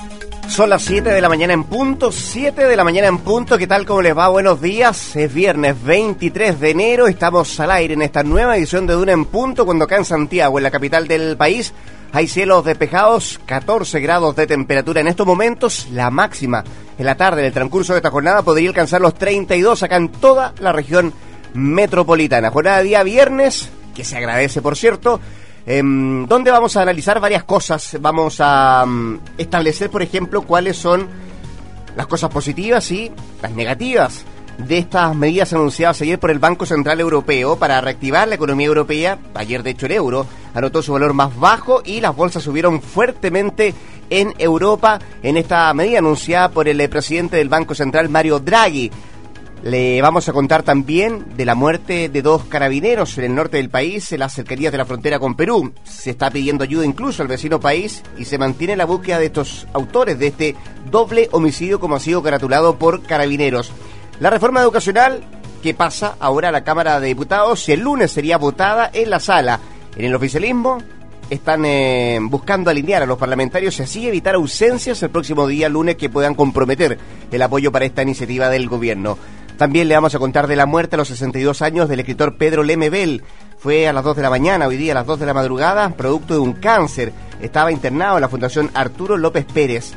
Son las 7 de la mañana en punto, 7 de la mañana en punto. ¿Qué tal? ¿Cómo les va? Buenos días. Es viernes 23 de enero. Estamos al aire en esta nueva edición de Duna en Punto, cuando acá en Santiago, en la capital del país, hay cielos despejados, 14 grados de temperatura en estos momentos. La máxima en la tarde, en el transcurso de esta jornada, podría alcanzar los 32 acá en toda la región metropolitana. Jornada de día viernes, que se agradece, por cierto, donde vamos a analizar varias cosas. Vamos a establecer, por ejemplo, cuáles son las cosas positivas y las negativas de estas medidas anunciadas ayer por el Banco Central Europeo para reactivar la economía europea. Ayer, de hecho, el euro anotó su valor más bajo y las bolsas subieron fuertemente en Europa en esta medida anunciada por el presidente del Banco Central, Mario Draghi. Le vamos a contar también de la muerte de 2 carabineros en el norte del país, en las cercanías de la frontera con Perú. Se está pidiendo ayuda incluso al vecino país y se mantiene la búsqueda de estos autores de este doble homicidio, como ha sido caratulado por carabineros. La reforma educacional que pasa ahora a la Cámara de Diputados y el lunes sería votada en la sala. En el oficialismo están buscando alinear a los parlamentarios y así evitar ausencias el próximo día lunes que puedan comprometer el apoyo para esta iniciativa del gobierno. También le vamos a contar de la muerte a los 62 años del escritor Pedro Lemebel. Fue a las 2 de la mañana, hoy día a las 2 de la madrugada, producto de un cáncer. Estaba internado en la Fundación Arturo López Pérez.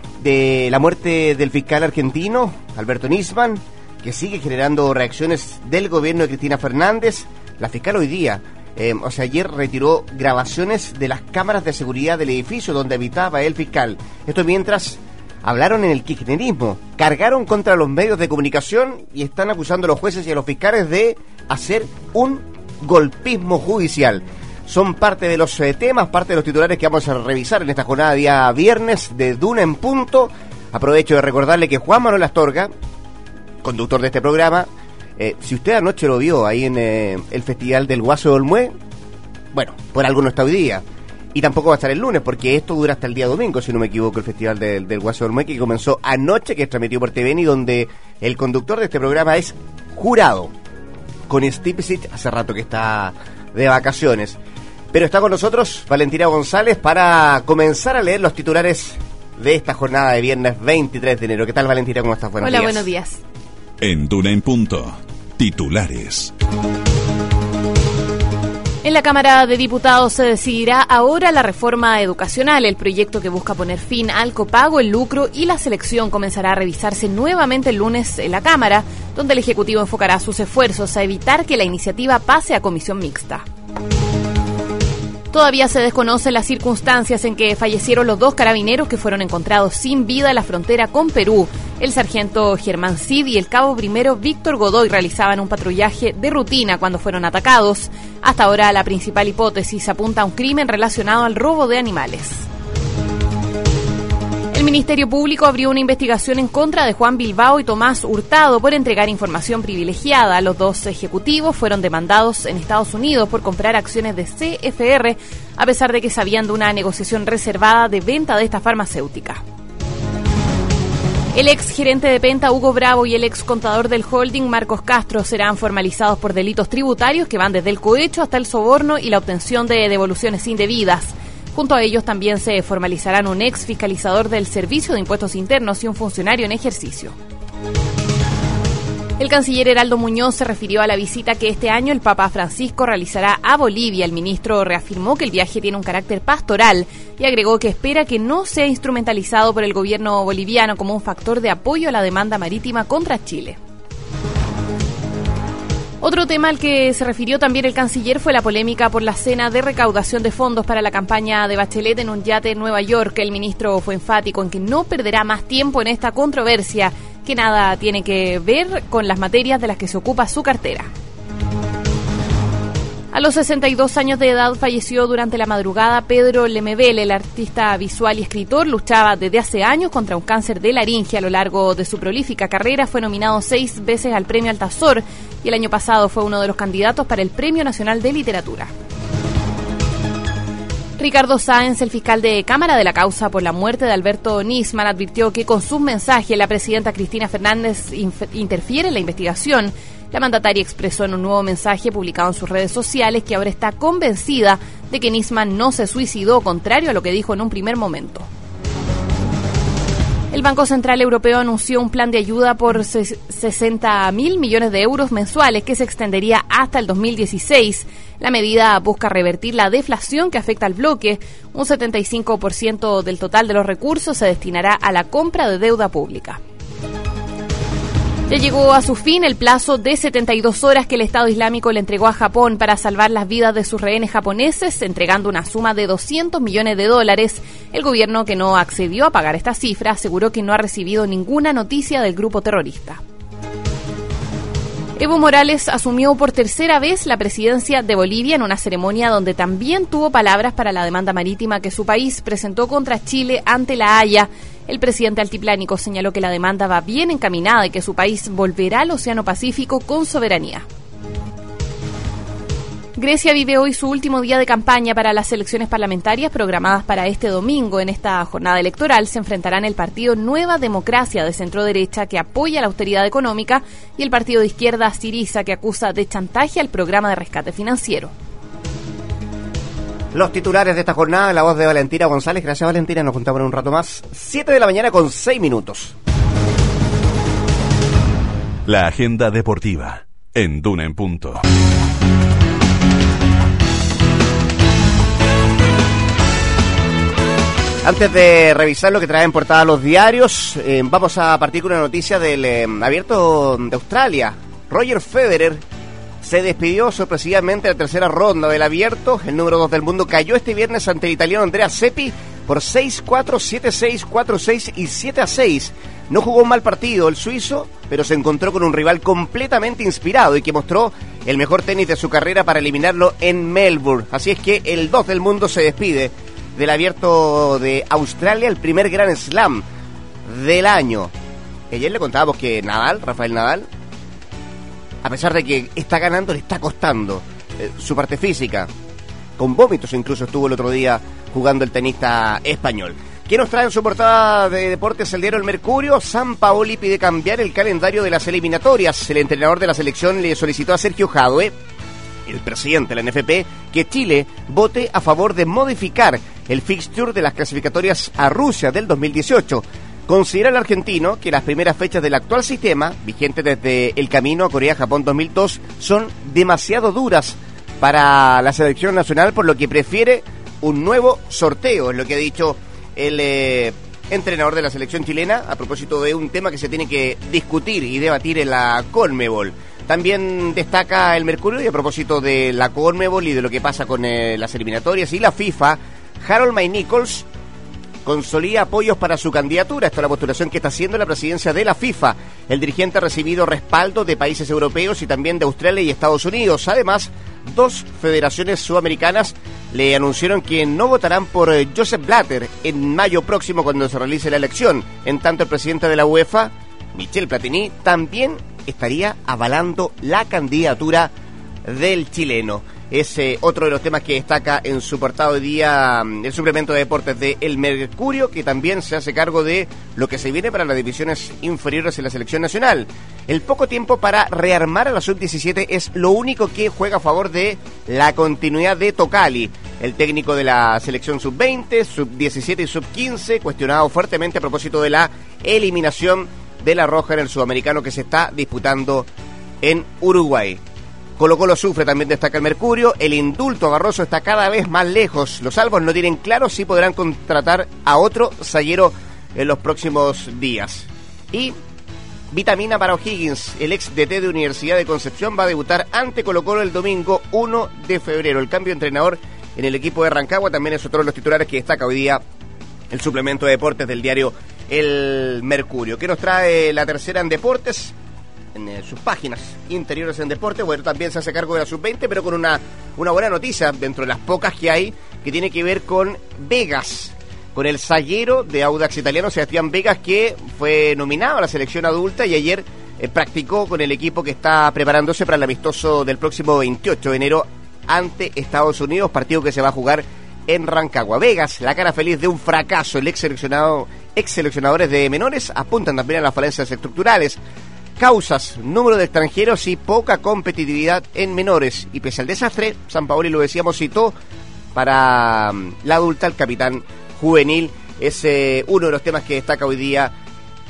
De la muerte del fiscal argentino, Alberto Nisman, que sigue generando reacciones del gobierno de Cristina Fernández. La fiscal hoy día, ayer retiró grabaciones de las cámaras de seguridad del edificio donde habitaba el fiscal. Esto mientras hablaron en el kirchnerismo, cargaron contra los medios de comunicación y están acusando a los jueces y a los fiscales de hacer un golpismo judicial. Son parte de los temas, parte de los titulares que vamos a revisar en esta jornada día viernes de Duna en Punto. Aprovecho de recordarle que Juan Manuel Astorga, conductor de este programa, si usted anoche lo vio ahí en el Festival del Guaso de Olmué, bueno, por algo no está hoy día. Y tampoco va a estar el lunes, porque esto dura hasta el día domingo, si no me equivoco, el Festival del Guaso de Olmué, que comenzó anoche, que es transmitido por TVN, y donde el conductor de este programa es jurado, con Stipicic, hace rato que está de vacaciones. Pero está con nosotros Valentina González para comenzar a leer los titulares de esta jornada de viernes 23 de enero. ¿Qué tal, Valentina? ¿Cómo estás? Buenos días. Hola, buenos días. En Duna en Punto, titulares. En la Cámara de Diputados se decidirá ahora la reforma educacional, el proyecto que busca poner fin al copago, el lucro y la selección comenzará a revisarse nuevamente el lunes en la Cámara, donde el Ejecutivo enfocará sus esfuerzos a evitar que la iniciativa pase a comisión mixta. Todavía se desconocen las circunstancias en que fallecieron los 2 carabineros que fueron encontrados sin vida en la frontera con Perú. El sargento Germán Cid y el cabo primero Víctor Godoy realizaban un patrullaje de rutina cuando fueron atacados. Hasta ahora la principal hipótesis apunta a un crimen relacionado al robo de animales. El Ministerio Público abrió una investigación en contra de Juan Bilbao y Tomás Hurtado por entregar información privilegiada. Los 2 ejecutivos fueron demandados en Estados Unidos por comprar acciones de CFR, a pesar de que sabían de una negociación reservada de venta de esta farmacéutica. El ex gerente de Penta, Hugo Bravo, y el ex contador del holding, Marcos Castro, serán formalizados por delitos tributarios que van desde el cohecho hasta el soborno y la obtención de devoluciones indebidas. Junto a ellos también se formalizarán un ex fiscalizador del Servicio de Impuestos Internos y un funcionario en ejercicio. El canciller Heraldo Muñoz se refirió a la visita que este año el Papa Francisco realizará a Bolivia. El ministro reafirmó que el viaje tiene un carácter pastoral y agregó que espera que no sea instrumentalizado por el gobierno boliviano como un factor de apoyo a la demanda marítima contra Chile. Otro tema al que se refirió también el canciller fue la polémica por la cena de recaudación de fondos para la campaña de Bachelet en un yate en Nueva York. El ministro fue enfático en que no perderá más tiempo en esta controversia, que nada tiene que ver con las materias de las que se ocupa su cartera. A los 62 años de edad falleció durante la madrugada Pedro Lemebel. El artista visual y escritor luchaba desde hace años contra un cáncer de laringe. A lo largo de su prolífica carrera fue nominado 6 veces al Premio Altazor y el año pasado fue uno de los candidatos para el Premio Nacional de Literatura. Ricardo Sáenz, el fiscal de Cámara de la causa por la muerte de Alberto Nisman, advirtió que con sus mensajes la presidenta Cristina Fernández interfiere en la investigación. La mandataria expresó en un nuevo mensaje publicado en sus redes sociales que ahora está convencida de que Nisman no se suicidó, contrario a lo que dijo en un primer momento. El Banco Central Europeo anunció un plan de ayuda por 60.000 millones de euros mensuales que se extendería hasta el 2016. La medida busca revertir la deflación que afecta al bloque. Un 75% del total de los recursos se destinará a la compra de deuda pública. Ya llegó a su fin el plazo de 72 horas que el Estado Islámico le entregó a Japón para salvar las vidas de sus rehenes japoneses, entregando una suma de $200 millones. El gobierno, que no accedió a pagar esta cifra, aseguró que no ha recibido ninguna noticia del grupo terrorista. Evo Morales asumió por tercera vez la presidencia de Bolivia en una ceremonia donde también tuvo palabras para la demanda marítima que su país presentó contra Chile ante La Haya. El presidente altiplánico señaló que la demanda va bien encaminada y que su país volverá al Océano Pacífico con soberanía. Grecia vive hoy su último día de campaña para las elecciones parlamentarias programadas para este domingo. En esta jornada electoral se enfrentarán el partido Nueva Democracia de centro-derecha, que apoya la austeridad económica, y el partido de izquierda Syriza, que acusa de chantaje al programa de rescate financiero. Los titulares de esta jornada, la voz de Valentina González. Gracias, Valentina, nos juntamos en un rato más. 7 de la mañana con 6 minutos. La agenda deportiva en Duna en Punto. Antes de revisar lo que traen portada los diarios, vamos a partir con una noticia del Abierto de Australia. Roger Federer se despidió sorpresivamente de la tercera ronda del Abierto. El número 2 del mundo cayó este viernes ante el italiano Andrea Seppi por 6-4, 7-6, 4-6 y 7-6. No jugó un mal partido el suizo, pero se encontró con un rival completamente inspirado y que mostró el mejor tenis de su carrera para eliminarlo en Melbourne. Así es que el 2 del mundo se despide del Abierto de Australia, el primer Grand Slam del año. Ayer le contábamos que Rafael Nadal, a pesar de que está ganando, le está costando su parte física. Con vómitos incluso estuvo el otro día jugando el tenista español. ¿Qué nos trae en su portada de deportes el diario El Mercurio? Sampaoli pide cambiar el calendario de las eliminatorias. El entrenador de la selección le solicitó a Sergio Jadue, el presidente de la NFP, que Chile vote a favor de modificar el fixture de las clasificatorias a Rusia del 2018. Considera el argentino que las primeras fechas del actual sistema, vigente desde el camino a Corea-Japón 2002, son demasiado duras para la selección nacional, por lo que prefiere un nuevo sorteo, es lo que ha dicho el entrenador de la selección chilena a propósito de un tema que se tiene que discutir y debatir en la Conmebol. También destaca el Mercurio, y a propósito de la Conmebol y de lo que pasa con las eliminatorias y la FIFA, Harold May Nichols consolida apoyos para su candidatura. Esta es la postulación que está haciendo la presidencia de la FIFA. El dirigente ha recibido respaldo de países europeos y también de Australia y Estados Unidos. Además, 2 federaciones sudamericanas le anunciaron que no votarán por Joseph Blatter en mayo próximo, cuando se realice la elección. En tanto, el presidente de la UEFA, Michel Platini, también estaría avalando la candidatura del chileno. Es otro de los temas que destaca en su portada hoy día el suplemento de deportes de El Mercurio, que también se hace cargo de lo que se viene para las divisiones inferiores en la selección nacional. El poco tiempo para rearmar a la sub-17 es lo único que juega a favor de la continuidad de Tocali, el técnico de la selección sub-20, sub-17 y sub-15, cuestionado fuertemente a propósito de la eliminación de la Roja en el sudamericano que se está disputando en Uruguay. Colo-Colo sufre, también destaca el Mercurio. El indulto a Barroso está cada vez más lejos. Los albos no tienen claro si podrán contratar a otro zaguero en los próximos días. Y vitamina para O'Higgins. El ex DT de Universidad de Concepción va a debutar ante Colo-Colo el domingo 1 de febrero. El cambio de entrenador en el equipo de Rancagua también es otro de los titulares que destaca hoy día el suplemento de deportes del diario El Mercurio. ¿Qué nos trae la tercera en deportes? En sus páginas interiores en deporte, bueno, también se hace cargo de la sub-20, pero con una buena noticia dentro de las pocas que hay, que tiene que ver con Vegas, con el zaguero de Audax Italiano, Sebastián Vegas, que fue nominado a la selección adulta y ayer practicó con el equipo que está preparándose para el amistoso del próximo 28 de enero ante Estados Unidos, partido que se va a jugar en Rancagua. Vegas, la cara feliz de un fracaso. El ex seleccionadores de menores apuntan también a las falencias estructurales. Causas, número de extranjeros y poca competitividad en menores. Y pese al desastre, Sampaoli, lo decíamos, citó para la adulta el capitán juvenil. Es uno de los temas que destaca hoy día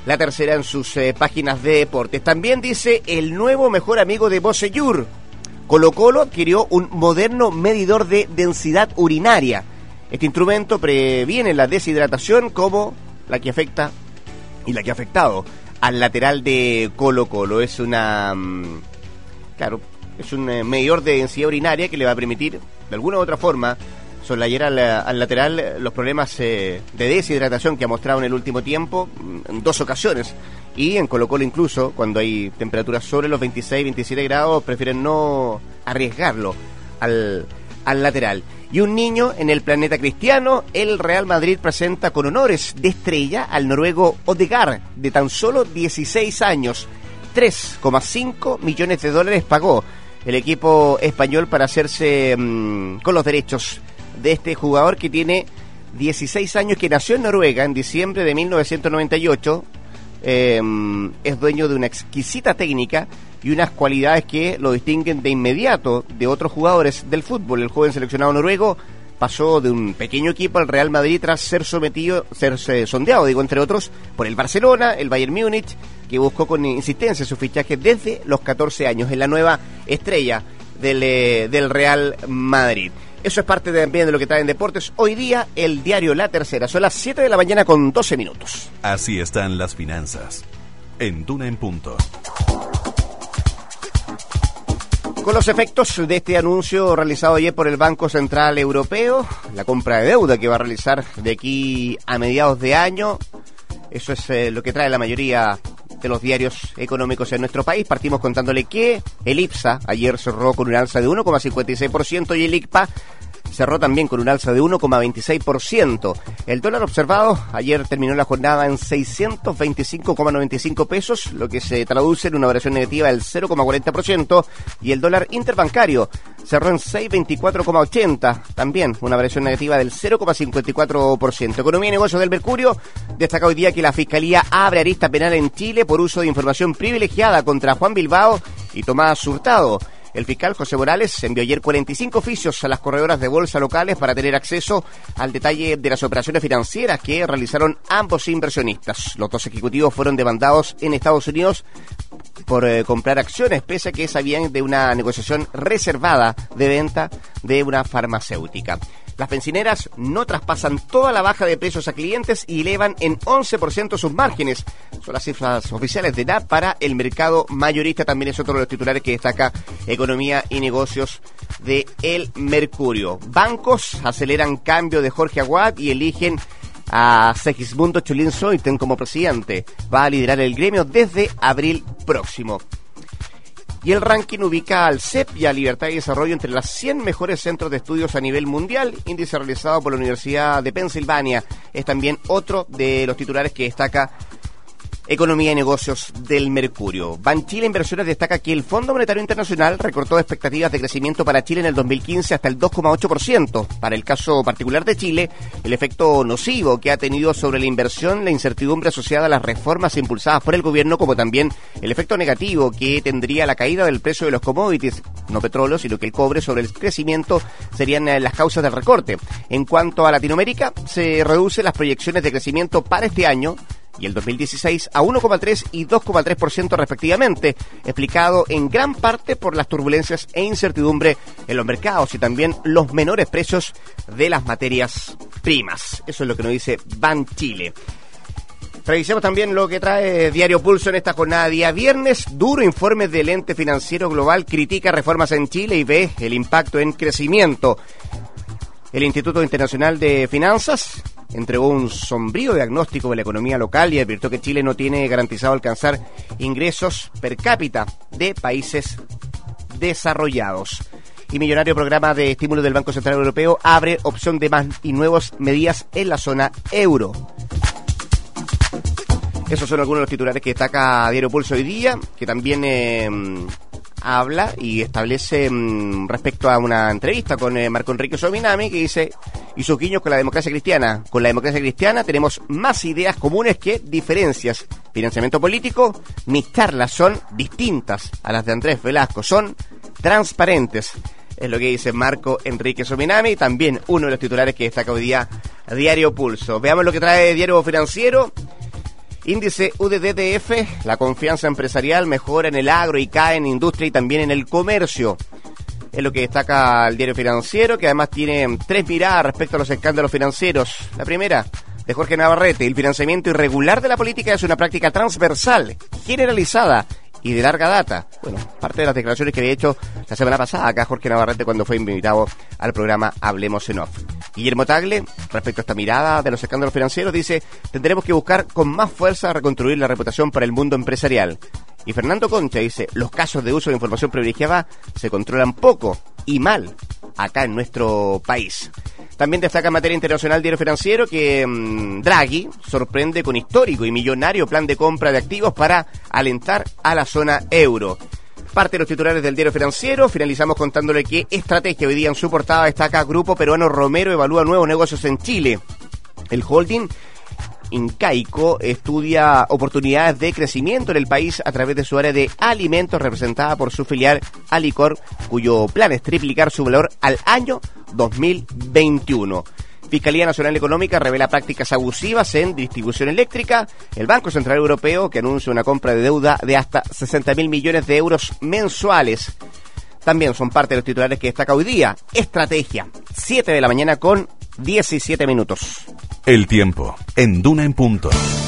La Tercera en sus páginas de deportes. También dice el nuevo mejor amigo de Bocellur. Colo-Colo adquirió un moderno medidor de densidad urinaria. Este instrumento previene la deshidratación como la que afecta y la que ha afectado al lateral de Colo-Colo. Es una... claro, es un medidor de densidad urinaria que le va a permitir, de alguna u otra forma, soslayar al lateral los problemas de deshidratación que ha mostrado en el último tiempo, en 2 ocasiones. Y en Colo-Colo incluso, cuando hay temperaturas sobre los 26, 27 grados, prefieren no arriesgarlo al lateral. Y un niño en el planeta cristiano, el Real Madrid presenta con honores de estrella al noruego Odegaard, de tan solo 16 años. 3,5 millones de dólares pagó el equipo español para hacerse con los derechos de este jugador que tiene 16 años, que nació en Noruega en diciembre de 1998. Es dueño de una exquisita técnica y unas cualidades que lo distinguen de inmediato de otros jugadores del fútbol. El joven seleccionado noruego pasó de un pequeño equipo al Real Madrid tras ser sondeado, entre otros, por el Barcelona, el Bayern Múnich, que buscó con insistencia su fichaje desde los 14 años. Es la nueva estrella del Real Madrid. Eso es parte también de lo que trae en deportes. Hoy día, el diario La Tercera. Son las 7 de la mañana con 12 minutos. Así están las finanzas. En Duna en Punto. Con los efectos de este anuncio realizado ayer por el Banco Central Europeo, la compra de deuda que va a realizar de aquí a mediados de año, eso es lo que trae la mayoría de los diarios económicos en nuestro país. Partimos contándole que el IPSA ayer cerró con un alza de 1,56% y el ICPA cerró también con un alza de 1,26%. El dólar observado ayer terminó la jornada en 625,95 pesos, lo que se traduce en una variación negativa del 0,40%, y el dólar interbancario cerró en 624,80, también una variación negativa del 0,54%. Economía y negocios del Mercurio destaca hoy día que la Fiscalía abre arista penal en Chile por uso de información privilegiada contra Juan Bilbao y Tomás Hurtado. El fiscal José Morales envió ayer 45 oficios a las corredoras de bolsa locales para tener acceso al detalle de las operaciones financieras que realizaron ambos inversionistas. Los 2 ejecutivos fueron demandados en Estados Unidos por comprar acciones, pese a que sabían de una negociación reservada de venta de una farmacéutica. Las bencineras no traspasan toda la baja de precios a clientes y elevan en 11% sus márgenes. Son las cifras oficiales de NAP para el mercado mayorista. También es otro de los titulares que destaca Economía y Negocios de El Mercurio. Bancos aceleran cambio de Jorge Aguad y eligen a Segismundo Cholín Soiten como presidente. Va a liderar el gremio desde abril próximo. Y el ranking ubica al CEP y a Libertad y Desarrollo entre las 100 mejores centros de estudios a nivel mundial, índice realizado por la Universidad de Pensilvania. Es también otro de los titulares que destaca Economía y Negocios del Mercurio. Banchile Inversiones destaca que el Fondo Monetario Internacional recortó expectativas de crecimiento para Chile en el 2015 hasta el 2,8%. Para el caso particular de Chile, el efecto nocivo que ha tenido sobre la inversión, la incertidumbre asociada a las reformas impulsadas por el gobierno, como también el efecto negativo que tendría la caída del precio de los commodities, no petróleo, sino que el cobre, sobre el crecimiento, serían las causas del recorte. En cuanto a Latinoamérica, se reducen las proyecciones de crecimiento para este año y el 2016 a 1,3 y 2,3% respectivamente, explicado en gran parte por las turbulencias e incertidumbre en los mercados y también los menores precios de las materias primas. Eso es lo que nos dice Banchile. Revisemos también lo que trae Diario Pulso en esta jornada día viernes. Duro informe del ente financiero global critica reformas en Chile y ve el impacto en crecimiento. El Instituto Internacional de Finanzas entregó un sombrío diagnóstico de la economía local y advirtió que Chile no tiene garantizado alcanzar ingresos per cápita de países desarrollados. Y millonario programa de estímulo del Banco Central Europeo abre opción de más y nuevas medidas en la zona euro. Esos son algunos de los titulares que destaca Diario Pulso hoy día, que también habla y establece respecto a una entrevista con Marco Enrique Sominami, que dice: y sus guiños con la democracia cristiana. Con la democracia cristiana tenemos más ideas comunes que diferencias. Financiamiento político, mis charlas son distintas a las de Andrés Velasco, son transparentes. Es lo que dice Marco Enrique Sominami, también uno de los titulares que destaca hoy día Diario Pulso. Veamos lo que trae Diario Financiero. Índice UDDF, la confianza empresarial mejora en el agro y cae en industria y también en el comercio. Es lo que destaca el Diario Financiero, que además tiene 3 miradas respecto a los escándalos financieros. La primera, de Jorge Navarrete: el financiamiento irregular de la política es una práctica transversal, generalizada y de larga data. Bueno, parte de las declaraciones que había hecho la semana pasada acá Jorge Navarrete cuando fue invitado al programa Hablemos en Off. Guillermo Tagle, respecto a esta mirada de los escándalos financieros, dice: tendremos que buscar con más fuerza reconstruir la reputación para el mundo empresarial. Y Fernando Concha dice: los casos de uso de información privilegiada se controlan poco y mal acá en nuestro país. También destaca en materia internacional Diario Financiero que Draghi sorprende con histórico y millonario plan de compra de activos para alentar a la zona euro. Parte de los titulares del Diario Financiero. Finalizamos contándole que estrategia hoy día en su portada destaca: Grupo Peruano Romero evalúa nuevos negocios en Chile. El holding incaico estudia oportunidades de crecimiento en el país a través de su área de alimentos representada por su filial Alicor, cuyo plan es triplicar su valor al año 2021. Fiscalía Nacional Económica revela prácticas abusivas en distribución eléctrica. El Banco Central Europeo, que anuncia una compra de deuda de hasta 60.000 millones de euros mensuales. También son parte de los titulares que destaca hoy día. Estrategia, 7 de la mañana con 17 minutos. El tiempo, en Duna en punto.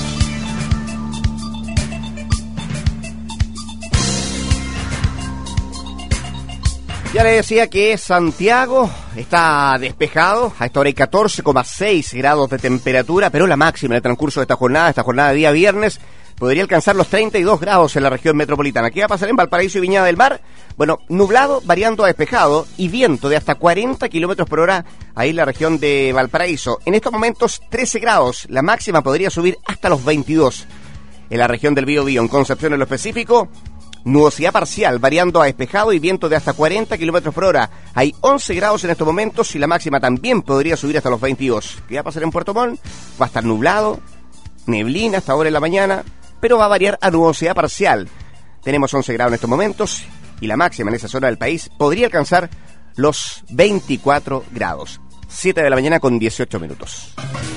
Ya le decía que Santiago está despejado, a esta hora hay 14,6 grados de temperatura, pero la máxima en el transcurso de esta jornada de día viernes, podría alcanzar los 32 grados en la región metropolitana. ¿Qué va a pasar en Valparaíso y Viña del Mar? Bueno, nublado, variando a despejado y viento de hasta 40 kilómetros por hora ahí en la región de Valparaíso. En estos momentos 13 grados, la máxima podría subir hasta los 22. En la región del Biobío, en Concepción en lo específico, nubosidad parcial, variando a despejado y viento de hasta 40 kilómetros por hora. Hay 11 grados en estos momentos y la máxima también podría subir hasta los 22. ¿Qué va a pasar en Puerto Montt? Va a estar nublado, neblina hasta ahora en la mañana, pero va a variar a nubosidad parcial. Tenemos 11 grados en estos momentos y la máxima en esa zona del país podría alcanzar los 24 grados. 7 de la mañana con 18 minutos.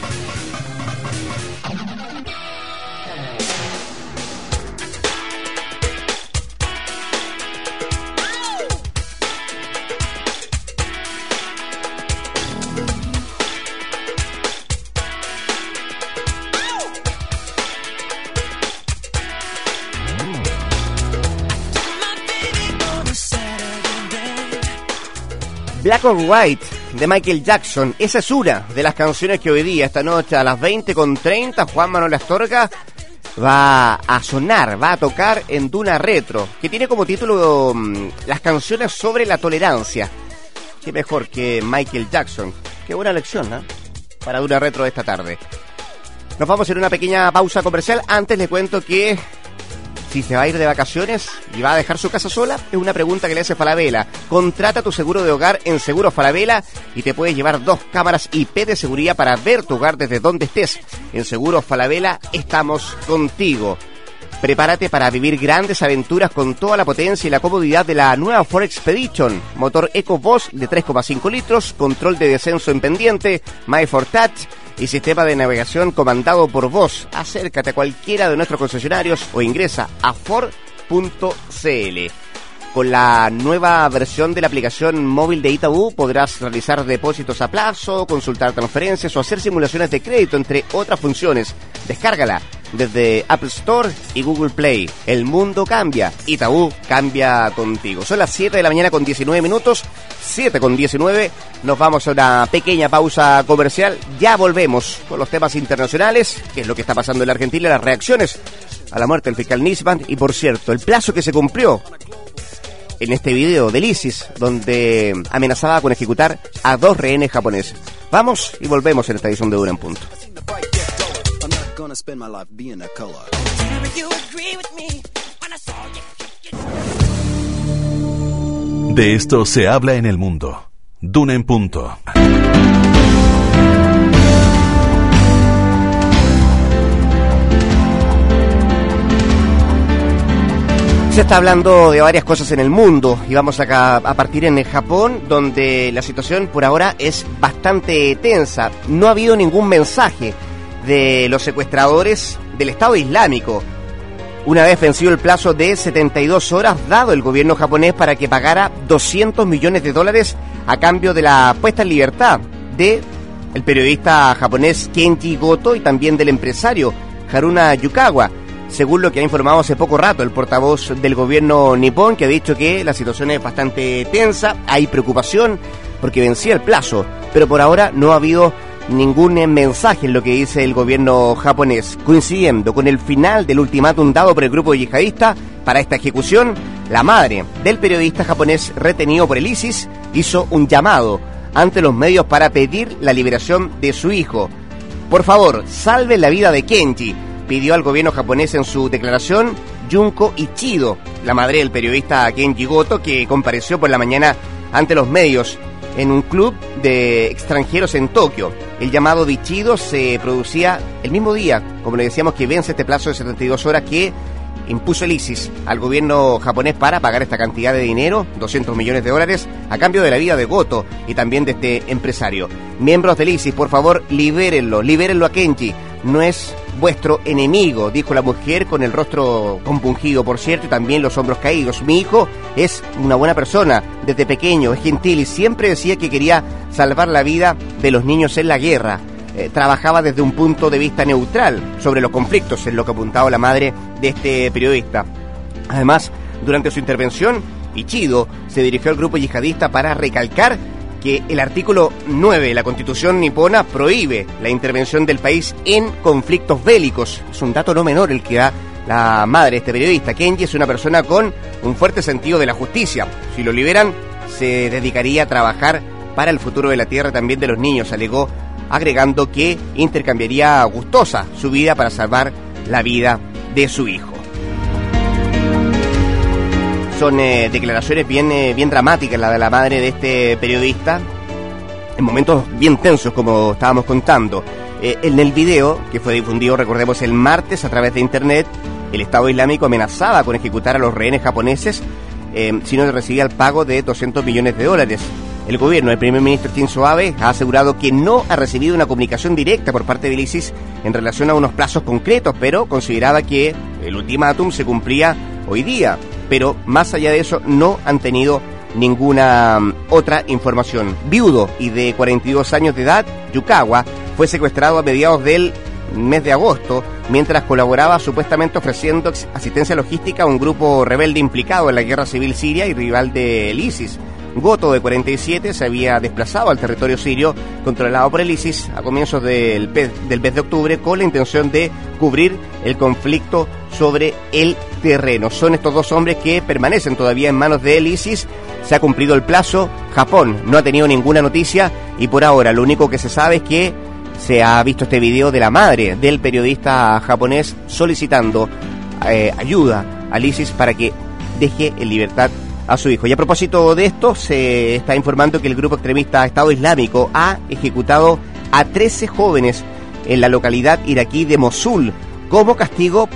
Black or White de Michael Jackson, esa es una de las canciones que hoy día, esta noche a las 20:30, Juan Manuel Astorga va a sonar, va a tocar en Duna Retro, que tiene como título las canciones sobre la tolerancia. Qué mejor que Michael Jackson. Qué buena lección, ¿no? Para Duna Retro de esta tarde. Nos vamos a hacer una pequeña pausa comercial. Antes le cuento que si se va a ir de vacaciones y va a dejar su casa sola, es una pregunta que le hace Falabella. Contrata tu seguro de hogar en Seguros Falabella y te puedes llevar 2 cámaras IP de seguridad para ver tu hogar desde donde estés. En Seguros Falabella estamos contigo. Prepárate para vivir grandes aventuras con toda la potencia y la comodidad de la nueva Ford Expedition. Motor EcoBoost de 3,5 litros, control de descenso en pendiente, MyFord-Touch y sistema de navegación comandado por voz. Acércate a cualquiera de nuestros concesionarios o ingresa a Ford.cl. Con la nueva versión de la aplicación móvil de Itaú podrás realizar depósitos a plazo, consultar transferencias o hacer simulaciones de crédito, entre otras funciones. Descárgala desde Apple Store y Google Play. El mundo cambia, Itaú cambia contigo. Son las 7 de la mañana con 19 minutos, 7 con 19. Nos vamos a una pequeña pausa comercial. Ya volvemos con los temas internacionales, qué es lo que está pasando en la Argentina, las reacciones a la muerte del fiscal Nisman y, por cierto, el plazo que se cumplió en este video del ISIS, donde amenazaba con ejecutar a 2 rehenes japoneses. Vamos y volvemos en esta edición de Duna en Punto. De esto se habla en el mundo. Duna en Punto. Se está hablando de varias cosas en el mundo y vamos acá a partir en Japón, donde la situación por ahora es bastante tensa. No ha habido ningún mensaje de los secuestradores del Estado Islámico. Una vez vencido el plazo de 72 horas dado el gobierno japonés para que pagara $200 millones a cambio de la puesta en libertad de el periodista japonés Kenji Goto y también del empresario Haruna Yukawa, según lo que ha informado hace poco rato el portavoz del gobierno nipón, que ha dicho que la situación es bastante tensa, hay preocupación porque vencía el plazo, pero por ahora no ha habido ningún mensaje en lo que dice el gobierno japonés. Coincidiendo con el final del ultimátum dado por el grupo yihadista para esta ejecución, la madre del periodista japonés retenido por el ISIS hizo un llamado ante los medios para pedir la liberación de su hijo. Por favor, salven la vida de Kenji, pidió al gobierno japonés en su declaración Junko Ichido, la madre del periodista Kenji Goto, que compareció por la mañana ante los medios en un club de extranjeros en Tokio. El llamado de Ichido se producía el mismo día, como le decíamos, que vence este plazo de 72 horas que impuso el ISIS al gobierno japonés para pagar esta cantidad de dinero, $200 millones, a cambio de la vida de Goto y también de este empresario. Miembros del ISIS, por favor, libérenlo a Kenji. No es vuestro enemigo, dijo la mujer con el rostro compungido, por cierto, y también los hombros caídos. Mi hijo es una buena persona, desde pequeño, es gentil y siempre decía que quería salvar la vida de los niños en la guerra. Trabajaba desde un punto de vista neutral sobre los conflictos, en lo que apuntaba la madre de este periodista. Además, durante su intervención, Ichido se dirigió al grupo yihadista para recalcar que el artículo 9 de la Constitución nipona prohíbe la intervención del país en conflictos bélicos. Es un dato no menor el que da la madre de este periodista. Kenji es una persona con un fuerte sentido de la justicia. Si lo liberan, se dedicaría a trabajar para el futuro de la tierra, también de los niños, alegó, agregando que intercambiaría gustosa su vida para salvar la vida de su hijo. Son declaraciones bien dramáticas la de la madre de este periodista, en momentos bien tensos, como estábamos contando. En el video, que fue difundido, recordemos, el martes a través de internet, el Estado Islámico amenazaba con ejecutar a los rehenes japoneses si no recibía el pago de $200 millones. El gobierno del primer ministro Shinzo Abe ha asegurado que no ha recibido una comunicación directa por parte del ISIS en relación a unos plazos concretos, pero consideraba que el ultimátum se cumplía hoy día. Pero más allá de eso no han tenido ninguna otra información. Viudo y de 42 años de edad, Yukawa fue secuestrado a mediados del mes de agosto mientras colaboraba supuestamente ofreciendo asistencia logística a un grupo rebelde implicado en la guerra civil siria y rival del ISIS. Goto, de 47, se había desplazado al territorio sirio controlado por el ISIS a comienzos del mes de octubre con la intención de cubrir el conflicto sobre el terreno. Son estos dos hombres que permanecen todavía en manos del ISIS. Se ha cumplido el plazo. Japón no ha tenido ninguna noticia y por ahora lo único que se sabe es que se ha visto este video de la madre del periodista japonés solicitando ayuda al ISIS para que deje en libertad a su hijo. Y a propósito de esto, se está informando que el grupo extremista Estado Islámico ha ejecutado a 13 jóvenes en la localidad iraquí de Mosul como castigo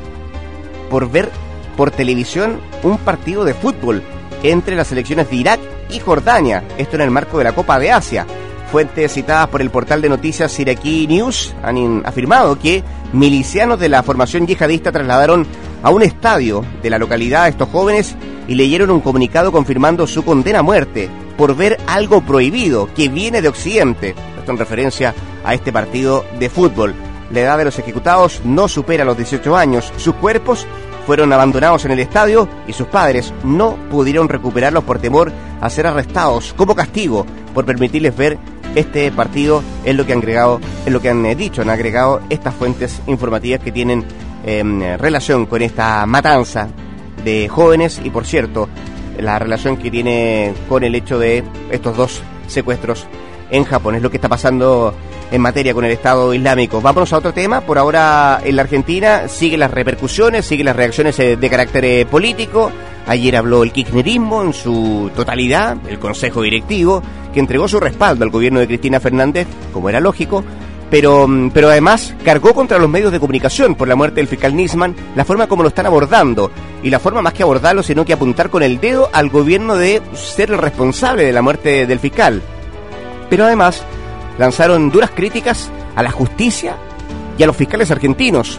por ver por televisión un partido de fútbol entre las selecciones de Irak y Jordania. Esto en el marco de la Copa de Asia. Fuentes citadas por el portal de noticias Iraqi News han afirmado que milicianos de la formación yihadista trasladaron a un estadio de la localidad a estos jóvenes y leyeron un comunicado confirmando su condena a muerte por ver algo prohibido que viene de Occidente. Esto en referencia a este partido de fútbol. La edad de los ejecutados no supera los 18 años. Sus cuerpos fueron abandonados en el estadio y sus padres no pudieron recuperarlos por temor a ser arrestados como castigo por permitirles ver este partido. Es lo que han dicho, han agregado estas fuentes informativas que tienen relación con esta matanza de jóvenes y, por cierto, la relación que tiene con el hecho de estos dos secuestros en Japón. Es lo que está pasando en materia con el Estado Islámico. Vámonos a otro tema. Por ahora en la Argentina siguen las repercusiones, siguen las reacciones de carácter político. Ayer habló el kirchnerismo en su totalidad, el Consejo Directivo, que entregó su respaldo al gobierno de Cristina Fernández, como era lógico, pero además cargó contra los medios de comunicación por la muerte del fiscal Nisman, la forma como lo están abordando, y la forma más que abordarlo, sino que apuntar con el dedo al gobierno de ser el responsable de la muerte del fiscal. Pero además lanzaron duras críticas a la justicia y a los fiscales argentinos.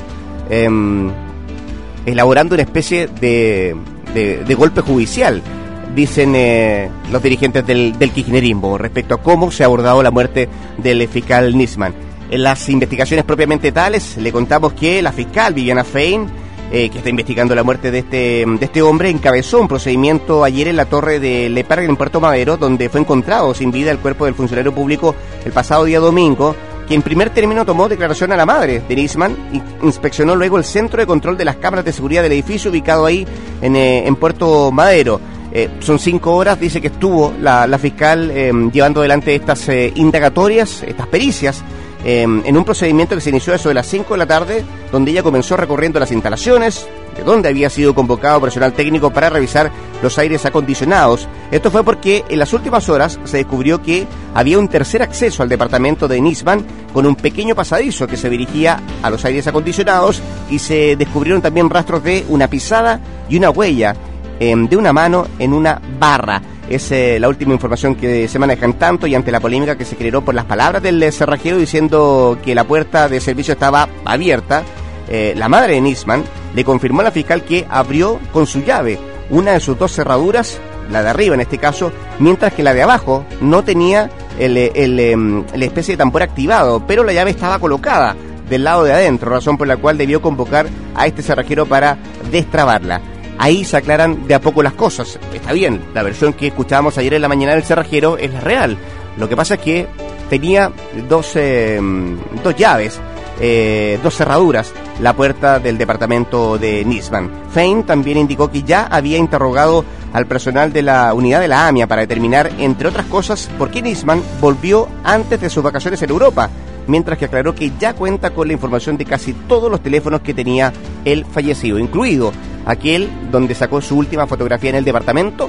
elaborando una especie de golpe judicial, dicen los dirigentes del kirchnerismo, respecto a cómo se ha abordado la muerte del fiscal Nisman. En las investigaciones propiamente tales, le contamos que la fiscal Viviana Fein, que está investigando la muerte de este hombre, encabezó un procedimiento ayer en la torre de Le Parc en Puerto Madero, donde fue encontrado sin vida el cuerpo del funcionario público el pasado día domingo, que en primer término tomó declaración a la madre de Nisman y inspeccionó luego el centro de control de las cámaras de seguridad del edificio ubicado ahí en Puerto Madero. Son 5 horas, dice que estuvo la fiscal llevando adelante estas indagatorias, estas pericias, en un procedimiento que se inició a eso de las 5 de la tarde, donde ella comenzó recorriendo las instalaciones, de donde había sido convocado personal técnico para revisar los aires acondicionados. Esto fue porque en las últimas horas se descubrió que había un tercer acceso al departamento de Nisman con un pequeño pasadizo que se dirigía a los aires acondicionados, y se descubrieron también rastros de una pisada y una huella de una mano en una barra. Es la última información que se maneja en tanto, y ante la polémica que se generó por las palabras del cerrajero diciendo que la puerta de servicio estaba abierta, la madre de Nisman le confirmó a la fiscal que abrió con su llave una de sus 2 cerraduras, la de arriba en este caso, mientras que la de abajo no tenía la especie de tambor activado, pero la llave estaba colocada del lado de adentro, razón por la cual debió convocar a este cerrajero para destrabarla. Ahí se aclaran de a poco las cosas. Está bien, la versión que escuchábamos ayer en la mañana del cerrajero es la real. Lo que pasa es que tenía dos llaves, 2 cerraduras, la puerta del departamento de Nisman. Fein también indicó que ya había interrogado al personal de la unidad de la AMIA para determinar, entre otras cosas, por qué Nisman volvió antes de sus vacaciones en Europa, mientras que aclaró que ya cuenta con la información de casi todos los teléfonos que tenía el fallecido, incluido aquel donde sacó su última fotografía en el departamento,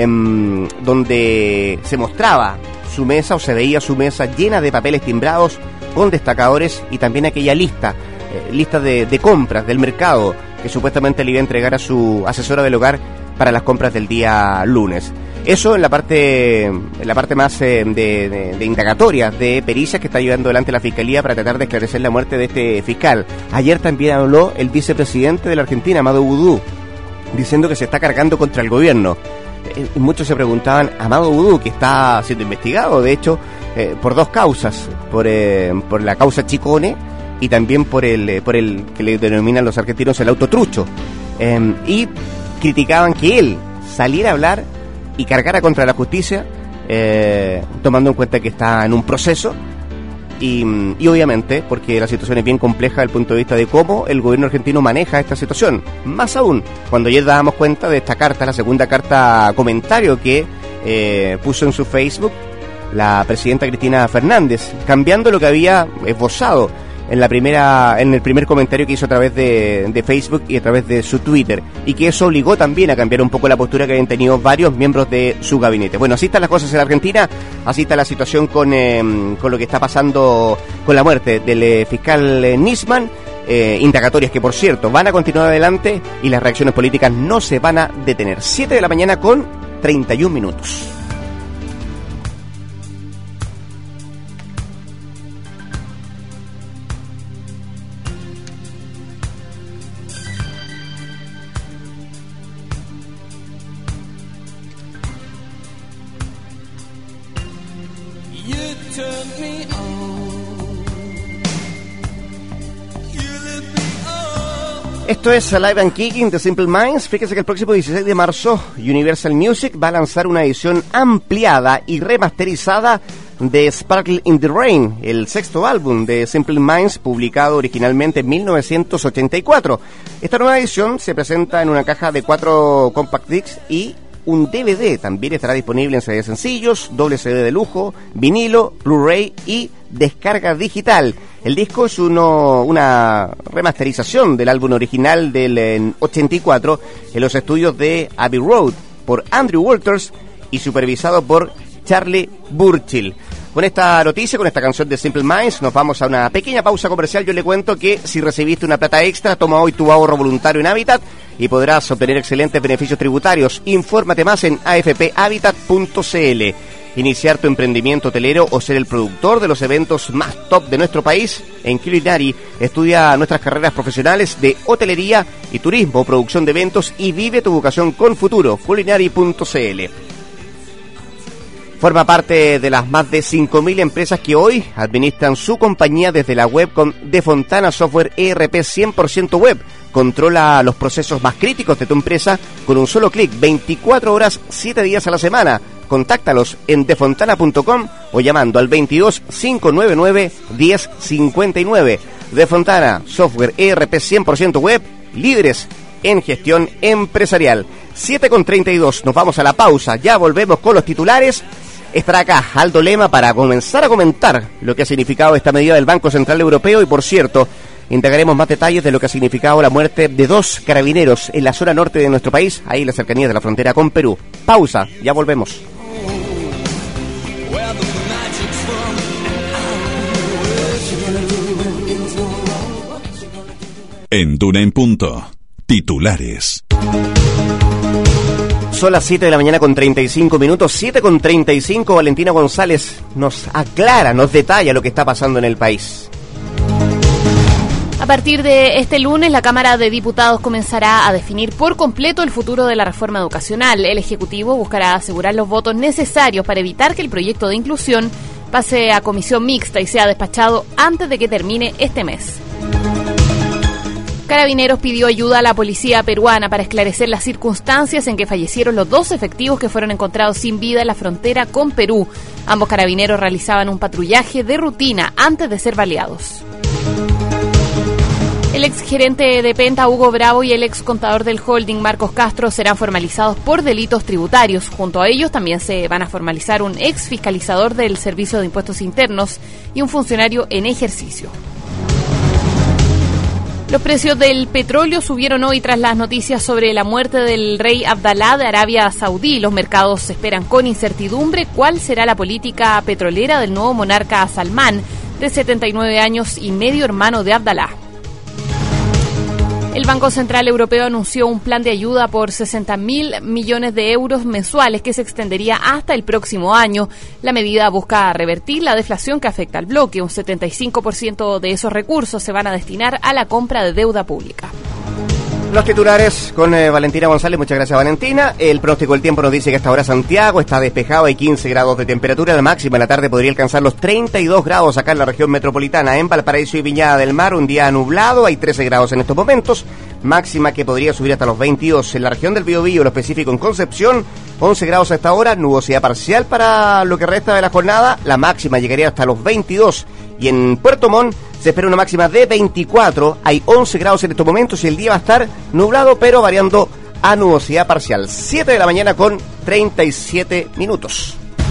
donde se mostraba su mesa, o se veía su mesa llena de papeles timbrados con destacadores, y también aquella lista de compras del mercado que supuestamente le iba a entregar a su asesora del hogar para las compras del día lunes. Eso en la parte más de indagatorias, de pericias que está llevando adelante la Fiscalía para tratar de esclarecer la muerte de este fiscal. Ayer también habló el vicepresidente de la Argentina, Amado Boudou, diciendo que se está cargando contra el gobierno. Muchos se preguntaban, Amado Boudou, que está siendo investigado, de hecho, por 2 causas, por la causa Chicone y también por el que le denominan los argentinos el autotrucho, y criticaban que él saliera a hablar y cargara contra la justicia, tomando en cuenta que está en un proceso, y obviamente porque la situación es bien compleja desde el punto de vista de cómo el gobierno argentino maneja esta situación. Más aún, cuando ayer dábamos cuenta de esta carta, la segunda carta comentario que puso en su Facebook la presidenta Cristina Fernández, cambiando lo que había esbozado en el primer comentario que hizo a través de Facebook y a través de su Twitter, y que eso obligó también a cambiar un poco la postura que habían tenido varios miembros de su gabinete. Bueno, así están las cosas en la Argentina, así está la situación con lo que está pasando con la muerte del fiscal Nisman, indagatorias que, por cierto, van a continuar adelante, y las reacciones políticas no se van a detener. 7 de la mañana con 31 minutos. Esto es Alive and Kicking de Simple Minds. Fíjese que el próximo 16 de marzo Universal Music va a lanzar una edición ampliada y remasterizada de Sparkle in the Rain, el 6º álbum de Simple Minds, publicado originalmente en 1984. Esta nueva edición se presenta en una caja de 4 compact discs y un DVD. También estará disponible en CD sencillos, doble CD de lujo, vinilo, Blu-ray y descarga digital. El disco es una remasterización del álbum original del 84 en los estudios de Abbey Road por Andrew Walters y supervisado por Charlie Burchill. Con esta noticia, con esta canción de Simple Minds, nos vamos a una pequeña pausa comercial. Yo le cuento que si recibiste una plata extra, toma hoy tu ahorro voluntario en Habitat y podrás obtener excelentes beneficios tributarios. Infórmate más en afphabitat.cl. iniciar tu emprendimiento hotelero o ser el productor de los eventos más top de nuestro país. En Culinary estudia nuestras carreras profesionales de hotelería y turismo, producción de eventos y vive tu vocación con futuro. Culinary.cl. Forma parte de las más de 5.000 empresas que hoy administran su compañía desde la web con Defontana Software ERP 100% web. Controla los procesos más críticos de tu empresa con un solo clic, 24 horas, 7 días a la semana. Contáctalos en defontana.com o llamando al 22 599 1059. Defontana Software ERP 100% web, líderes en gestión empresarial. 7:32, nos vamos a la pausa, ya volvemos con los titulares. Estará acá Aldo Lema para comenzar a comentar lo que ha significado esta medida del Banco Central Europeo y, por cierto, integraremos más detalles de lo que ha significado la muerte de 2 carabineros en la zona norte de nuestro país, ahí en la cercanía de la frontera con Perú. Pausa, ya volvemos. En Duna en Punto, titulares. Son las 7 de la mañana con 35 minutos, 7:35, Valentina González nos aclara, nos detalla lo que está pasando en el país. A partir de este lunes, la Cámara de Diputados comenzará a definir por completo el futuro de la reforma educacional. El Ejecutivo buscará asegurar los votos necesarios para evitar que el proyecto de inclusión pase a comisión mixta y sea despachado antes de que termine este mes. Carabineros pidió ayuda a la policía peruana para esclarecer las circunstancias en que fallecieron los 2 efectivos que fueron encontrados sin vida en la frontera con Perú. Ambos carabineros realizaban un patrullaje de rutina antes de ser baleados. El exgerente de Penta, Hugo Bravo, y el ex contador del holding, Marcos Castro, serán formalizados por delitos tributarios. Junto a ellos también se van a formalizar un ex fiscalizador del Servicio de Impuestos Internos y un funcionario en ejercicio. Los precios del petróleo subieron hoy tras las noticias sobre la muerte del rey Abdalá de Arabia Saudí. Los mercados esperan con incertidumbre cuál será la política petrolera del nuevo monarca Salmán, de 79 años y medio hermano de Abdalá. El Banco Central Europeo anunció un plan de ayuda por 60.000 millones de euros mensuales que se extendería hasta el próximo año. La medida busca revertir la deflación que afecta al bloque. Un 75% de esos recursos se van a destinar a la compra de deuda pública. Los titulares con Valentina González. Muchas gracias, Valentina. El pronóstico del tiempo nos dice que hasta ahora Santiago está despejado, hay 15 grados de temperatura. La máxima en la tarde podría alcanzar los 32 grados acá en la región metropolitana. En Valparaíso y Viñada del Mar, un día nublado, hay 13 grados en estos momentos. Máxima que podría subir hasta los 22. En la región del Biobío, lo específico en Concepción, 11 grados a esta hora, nubosidad parcial para lo que resta de la jornada. La máxima llegaría hasta los 22. Y en Puerto Montt se espera una máxima de 24, hay 11 grados en estos momentos y el día va a estar nublado pero variando a nubosidad parcial. 7 de la mañana con 37 minutos.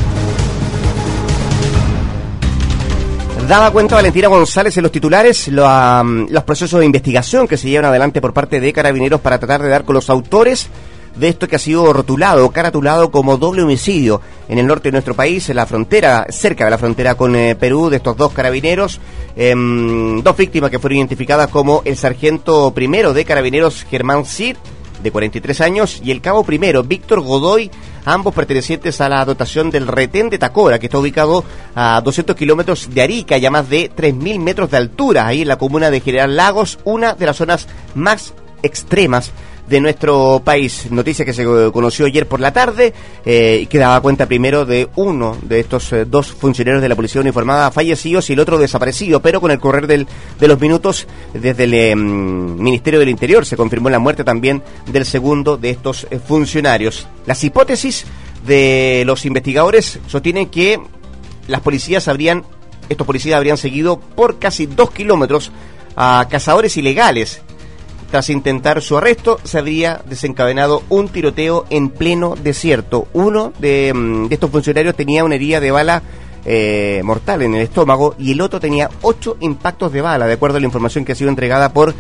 Daba cuenta Valentina González en los titulares los procesos de investigación que se llevan adelante por parte de Carabineros para tratar de dar con los autores de esto que ha sido caratulado como doble homicidio en el norte de nuestro país, en la frontera, cerca de la frontera con Perú, de estos 2 carabineros, 2 víctimas que fueron identificadas como el sargento primero de Carabineros Germán Cid, de 43 años, y el cabo primero Víctor Godoy, ambos pertenecientes a la dotación del retén de Tacora, que está ubicado a 200 kilómetros de Arica y a más de 3.000 metros de altura, ahí en la comuna de General Lagos, una de las zonas más extremas de nuestro país. Noticia que se conoció ayer por la tarde y que daba cuenta primero de uno de estos 2 funcionarios de la policía uniformada fallecidos y el otro desaparecido, pero con el correr de los minutos desde el Ministerio del Interior se confirmó la muerte también del segundo de estos funcionarios. Las hipótesis de los investigadores sostienen que estos policías habrían seguido por casi 2 kilómetros a cazadores ilegales. Tras intentar su arresto, se habría desencadenado un tiroteo en pleno desierto. Uno de estos funcionarios tenía una herida de bala mortal en el estómago y el otro tenía 8 impactos de bala, de acuerdo a la información que ha sido entregada por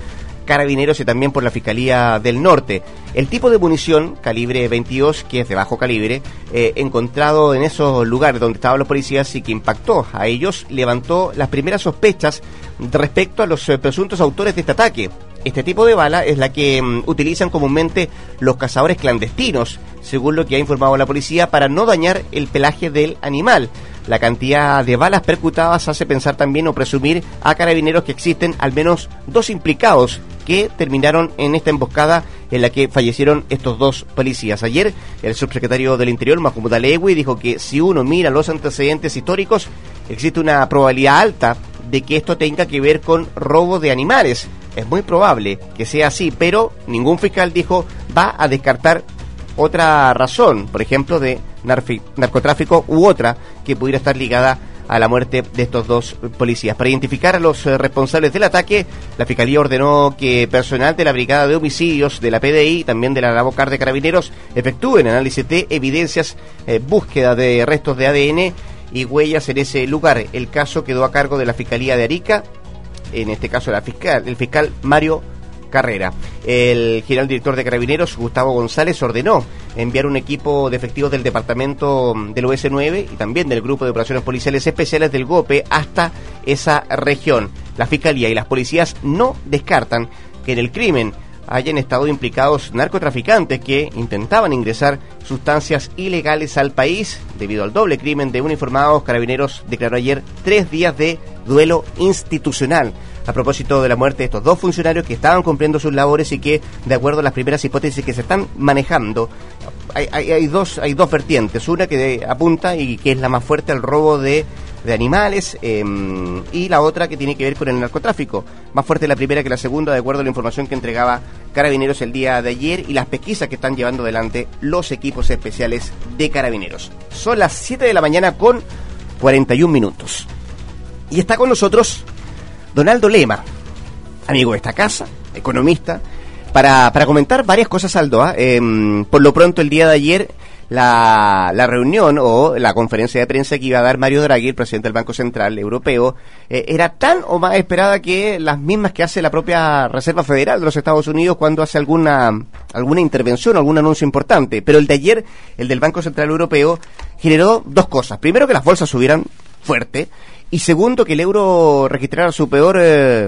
Carabineros y también por la Fiscalía del Norte. El tipo de munición, calibre 22, que es de bajo calibre, encontrado en esos lugares donde estaban los policías y que impactó a ellos, levantó las primeras sospechas respecto a los presuntos autores de este ataque. Este tipo de bala es la que utilizan comúnmente los cazadores clandestinos, según lo que ha informado la policía, para no dañar el pelaje del animal. La cantidad de balas percutadas hace pensar también o presumir a Carabineros que existen al menos 2 implicados que terminaron en esta emboscada en la que fallecieron estos 2 policías. Ayer, el subsecretario del Interior, Mahmoud Alewi, dijo que si uno mira los antecedentes históricos, existe una probabilidad alta de que esto tenga que ver con robo de animales. Es muy probable que sea así, pero ningún fiscal dijo va a descartar otra razón, por ejemplo, de narcotráfico u otra que pudiera estar ligada a la muerte de estos 2 policías. Para identificar a los responsables del ataque, la Fiscalía ordenó que personal de la Brigada de Homicidios, de la PDI y también de la Araucar de Carabineros efectúen análisis de evidencias, búsqueda de restos de ADN y huellas en ese lugar. El caso quedó a cargo de la Fiscalía de Arica, en este caso el fiscal Mario Carrera. El general director de Carabineros, Gustavo González, ordenó enviar un equipo de efectivos del departamento del OS9 y también del Grupo de Operaciones Policiales Especiales del GOPE hasta esa región. La Fiscalía y las policías no descartan que en el crimen hayan estado implicados narcotraficantes que intentaban ingresar sustancias ilegales al país. Debido al doble crimen de uniformados, Carabineros declaró ayer 3 días de duelo institucional a propósito de la muerte de estos 2 funcionarios que estaban cumpliendo sus labores y que, de acuerdo a las primeras hipótesis que se están manejando, hay dos vertientes. Una que apunta y que es la más fuerte al robo de animales, y la otra que tiene que ver con el narcotráfico. Más fuerte la primera que la segunda, de acuerdo a la información que entregaba Carabineros el día de ayer y las pesquisas que están llevando adelante los equipos especiales de Carabineros. Son las 7 de la mañana con 41 minutos. Y está con nosotros Donaldo Lema, amigo de esta casa, economista, para comentar varias cosas, Aldo. Por lo pronto, el día de ayer, la reunión o la conferencia de prensa que iba a dar Mario Draghi, el presidente del Banco Central Europeo, era tan o más esperada que las mismas que hace la propia Reserva Federal de los Estados Unidos cuando hace alguna intervención, algún anuncio importante. Pero el de ayer, el del Banco Central Europeo, generó 2 cosas. Primero, que las bolsas subieran fuerte, y segundo, que el euro registrara su peor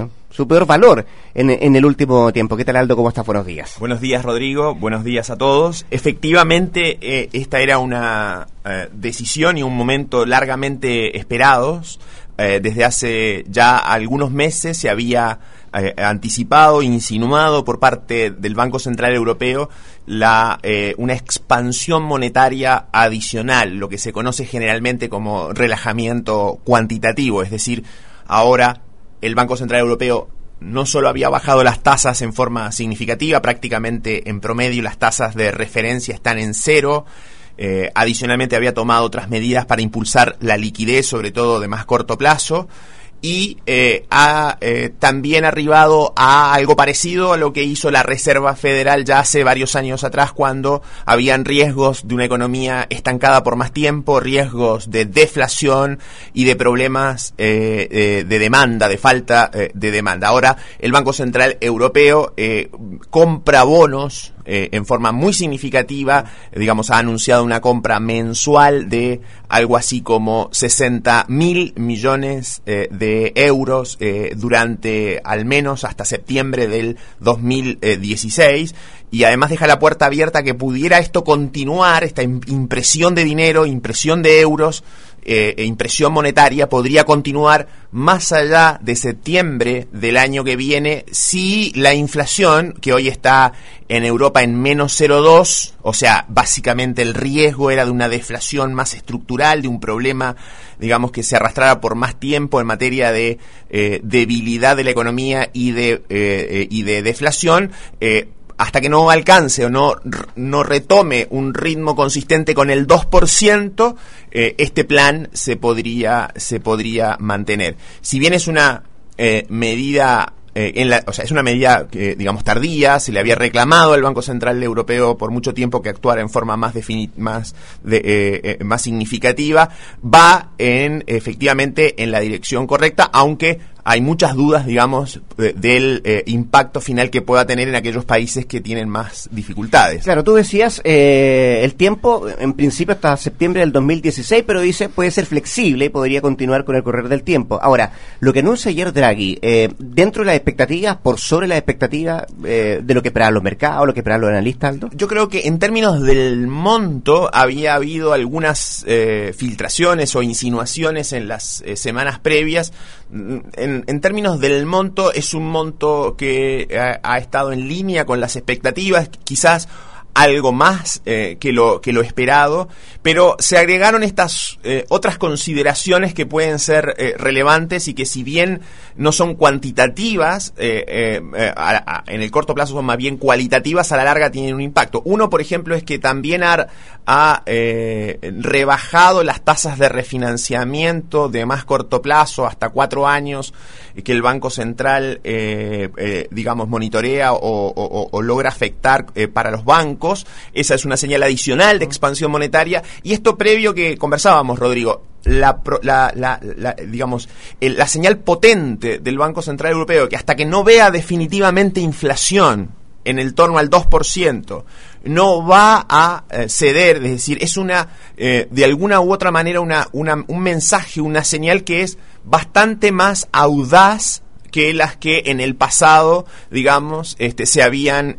valor en el último tiempo. ¿Qué tal, Aldo? ¿Cómo estás? Buenos días. Buenos días, Rodrigo. Buenos días a todos. Efectivamente, esta era una decisión y un momento largamente esperados. Desde hace ya algunos meses se había anticipado, insinuado por parte del Banco Central Europeo una expansión monetaria adicional, lo que se conoce generalmente como relajamiento cuantitativo, es decir, ahora el Banco Central Europeo no solo había bajado las tasas en forma significativa, prácticamente en promedio las tasas de referencia están en 0, adicionalmente había tomado otras medidas para impulsar la liquidez, sobre todo de más corto plazo, y ha también arribado a algo parecido a lo que hizo la Reserva Federal ya hace varios años atrás, cuando habían riesgos de una economía estancada por más tiempo, riesgos de deflación y de problemas de demanda, de falta de demanda. Ahora el Banco Central Europeo compra bonos en forma muy significativa, digamos, ha anunciado una compra mensual de algo así como 60.000 millones de euros durante al menos hasta septiembre del 2016, y además deja la puerta abierta a que pudiera esto continuar, esta impresión de dinero, impresión de euros, impresión monetaria podría continuar más allá de septiembre del año que viene si la inflación, que hoy está en Europa en menos 0,2, o sea, básicamente el riesgo era de una deflación más estructural, de un problema, digamos, que se arrastrara por más tiempo en materia de debilidad de la economía y de deflación, hasta que no alcance o no retome un ritmo consistente con el 2%, este plan se podría mantener. Si bien es una medida es una medida digamos tardía, se le había reclamado al Banco Central Europeo por mucho tiempo que actuara en forma más significativa, va efectivamente en la dirección correcta, aunque hay muchas dudas, digamos, del impacto final que pueda tener en aquellos países que tienen más dificultades. Claro, tú decías, el tiempo, en principio hasta septiembre del 2016, pero dice, puede ser flexible y podría continuar con el correr del tiempo. Ahora, lo que anuncia ayer Draghi, dentro de las expectativas, por sobre las expectativas de lo que esperaban los mercados, lo que esperaban los analistas, Aldo. Yo creo que en términos del monto había habido algunas filtraciones o insinuaciones en las semanas previas. En términos del monto, es un monto que ha estado en línea con las expectativas, quizás algo más que lo esperado, pero se agregaron estas otras consideraciones que pueden ser relevantes y que, si bien no son cuantitativas, en el corto plazo son más bien cualitativas, a la larga tienen un impacto. Uno, por ejemplo, es que también ha rebajado las tasas de refinanciamiento de más corto plazo, hasta 4 años, que el Banco Central, digamos, monitorea o logra afectar para los bancos. Esa es una señal adicional de expansión monetaria, y esto previo que conversábamos, Rodrigo, digamos, la señal potente del Banco Central Europeo, que hasta que no vea definitivamente inflación en el torno al 2%, no va a ceder. Es decir, es de alguna u otra manera un mensaje, una señal que es bastante más audaz que las que en el pasado, digamos, se habían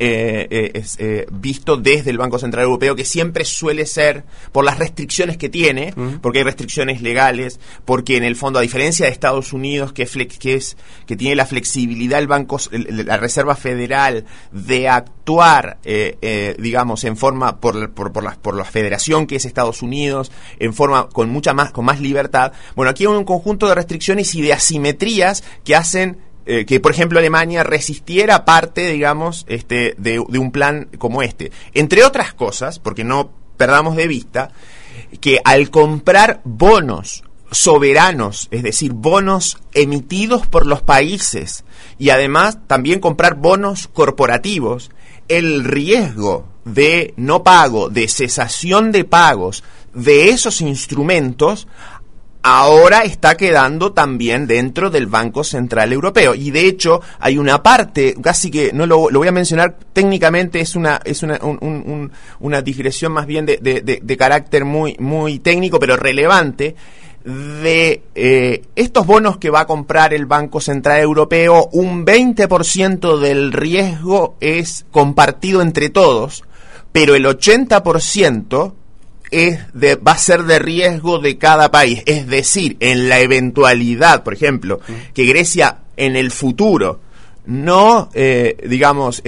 visto desde el Banco Central Europeo, que siempre suele ser por las restricciones que tiene, porque hay restricciones legales, porque en el fondo, a diferencia de Estados Unidos, que tiene la flexibilidad la Reserva Federal de actuar, digamos, en forma por la federación que es Estados Unidos, en forma con más libertad. Bueno, aquí hay un conjunto de restricciones y de asimetrías que hacen que, por ejemplo, Alemania resistiera parte, digamos, de un plan como este. Entre otras cosas, porque no perdamos de vista que al comprar bonos soberanos, es decir, bonos emitidos por los países, y además también comprar bonos corporativos, el riesgo de no pago, de cesación de pagos de esos instrumentos ahora está quedando también dentro del Banco Central Europeo. Y de hecho hay una parte, casi que no lo voy a mencionar técnicamente, es una digresión más bien de carácter muy técnico, pero relevante, de estos bonos que va a comprar el Banco Central Europeo. Un 20% del riesgo es compartido entre todos, pero el 80% va a ser de riesgo de cada país. Es decir, en la eventualidad, por ejemplo, que Grecia en el futuro no, digamos,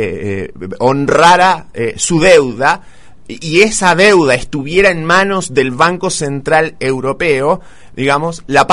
honrara su deuda, y esa deuda estuviera en manos del Banco Central Europeo, digamos, el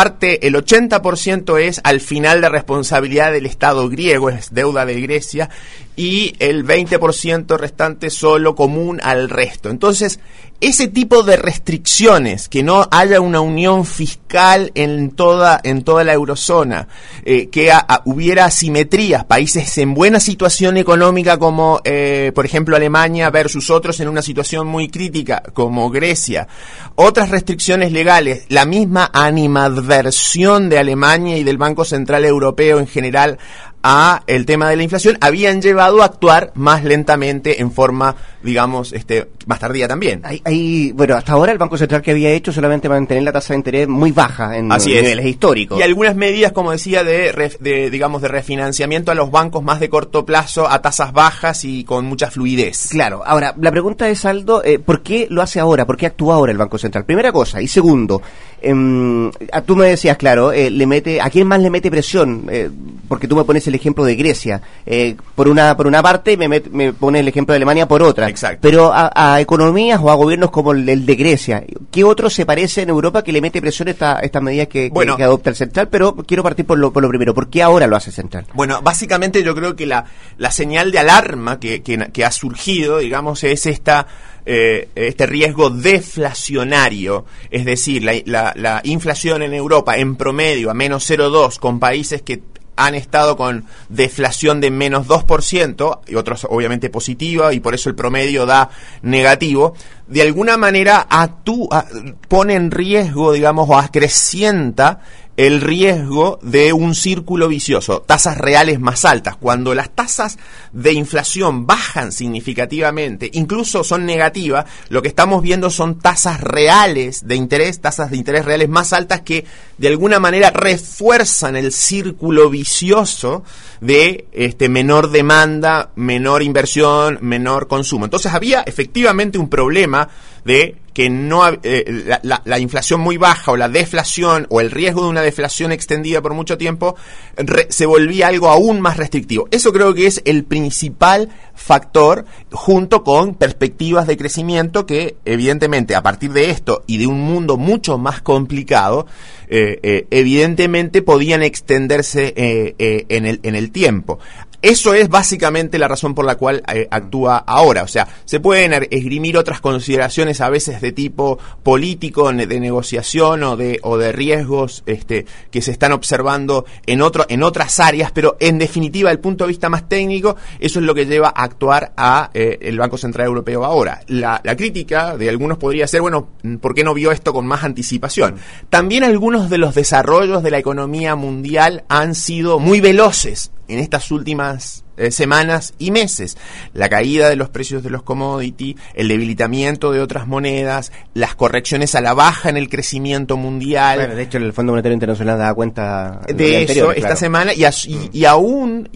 80% es al final de responsabilidad del Estado griego, es deuda de Grecia, y el 20% restante solo común al resto. Entonces, ese tipo de restricciones, que no haya una unión fiscal en toda la eurozona, que hubiera asimetrías, países en buena situación económica como, por ejemplo, Alemania versus otros en una situación muy crítica como Grecia, otras restricciones legales, la misma animadversión de Alemania y del Banco Central Europeo en general a el tema de la inflación, habían llevado a actuar más lentamente, en forma, digamos, más tardía también. Bueno, hasta ahora el Banco Central, que había hecho solamente mantener la tasa de interés muy baja en niveles históricos. Y algunas medidas, como decía, digamos, de refinanciamiento a los bancos más de corto plazo a tasas bajas y con mucha fluidez. Claro. Ahora, la pregunta es, Aldo, ¿por qué lo hace ahora? ¿Por qué actúa ahora el Banco Central? Primera cosa. Y segundo, tú me decías, claro, ¿a quién más le mete presión? Porque tú me pones el ejemplo de Grecia por una parte, y me pones el ejemplo de Alemania por otra. Exacto. Pero a economías o a gobiernos como el de Grecia, ¿qué otro se parece en Europa que le mete presión estas medidas que adopta el Central? Pero quiero partir por lo primero. ¿Por qué ahora lo hace Central? Bueno, básicamente yo creo que la señal de alarma que ha surgido, digamos, es este riesgo deflacionario, es decir, la inflación en Europa en promedio a menos 0,2, con países que han estado con deflación de menos 2%, y otros obviamente positiva, y por eso el promedio da negativo. De alguna manera pone en riesgo, digamos, o acrecienta el riesgo de un círculo vicioso, tasas reales más altas. Cuando las tasas de inflación bajan significativamente, incluso son negativas, lo que estamos viendo son tasas reales de interés, tasas de interés reales más altas que de alguna manera refuerzan el círculo vicioso de menor demanda, menor inversión, menor consumo. Entonces había efectivamente un problema de que no la inflación muy baja o la deflación o el riesgo de una deflación extendida por mucho tiempo se volvía algo aún más restrictivo. Eso creo que es el principal factor, junto con perspectivas de crecimiento que evidentemente a partir de esto y de un mundo mucho más complicado, evidentemente podían extenderse en el tiempo. Eso es básicamente la razón por la cual actúa ahora. O sea, se pueden esgrimir otras consideraciones a veces de tipo político, de negociación o de riesgos que se están observando en otras áreas, pero en definitiva, desde el punto de vista más técnico, eso es lo que lleva a actuar el Banco Central Europeo ahora. La crítica de algunos podría ser, bueno, ¿por qué no vio esto con más anticipación? También algunos de los desarrollos de la economía mundial han sido muy veloces en estas últimas semanas y meses. La caída de los precios de los commodities, el debilitamiento de otras monedas, las correcciones a la baja en el crecimiento mundial. Bueno, de hecho, el Fondo Monetario Internacional da cuenta de eso esta semana y aún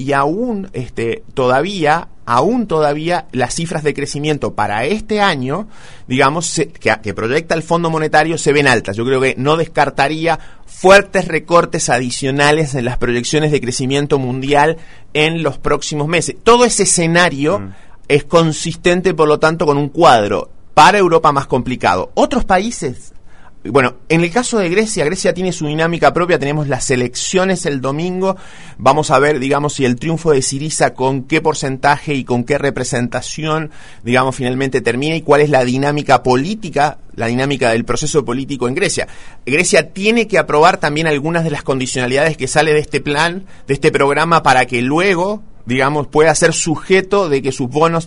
todavía las cifras de crecimiento para este año, digamos, que proyecta el Fondo Monetario, se ven altas. Yo creo que no descartaría fuertes recortes adicionales en las proyecciones de crecimiento mundial en los próximos meses. Todo ese escenario es consistente, por lo tanto, con un cuadro para Europa más complicado. Otros países... Bueno, en el caso de Grecia tiene su dinámica propia, tenemos las elecciones el domingo, vamos a ver, digamos, si el triunfo de Syriza con qué porcentaje y con qué representación, digamos, finalmente termina y cuál es la dinámica política, la dinámica del proceso político en Grecia. Grecia tiene que aprobar también algunas de las condicionalidades que sale de este plan, de este programa, para que luego, digamos, pueda ser sujeto de que sus bonos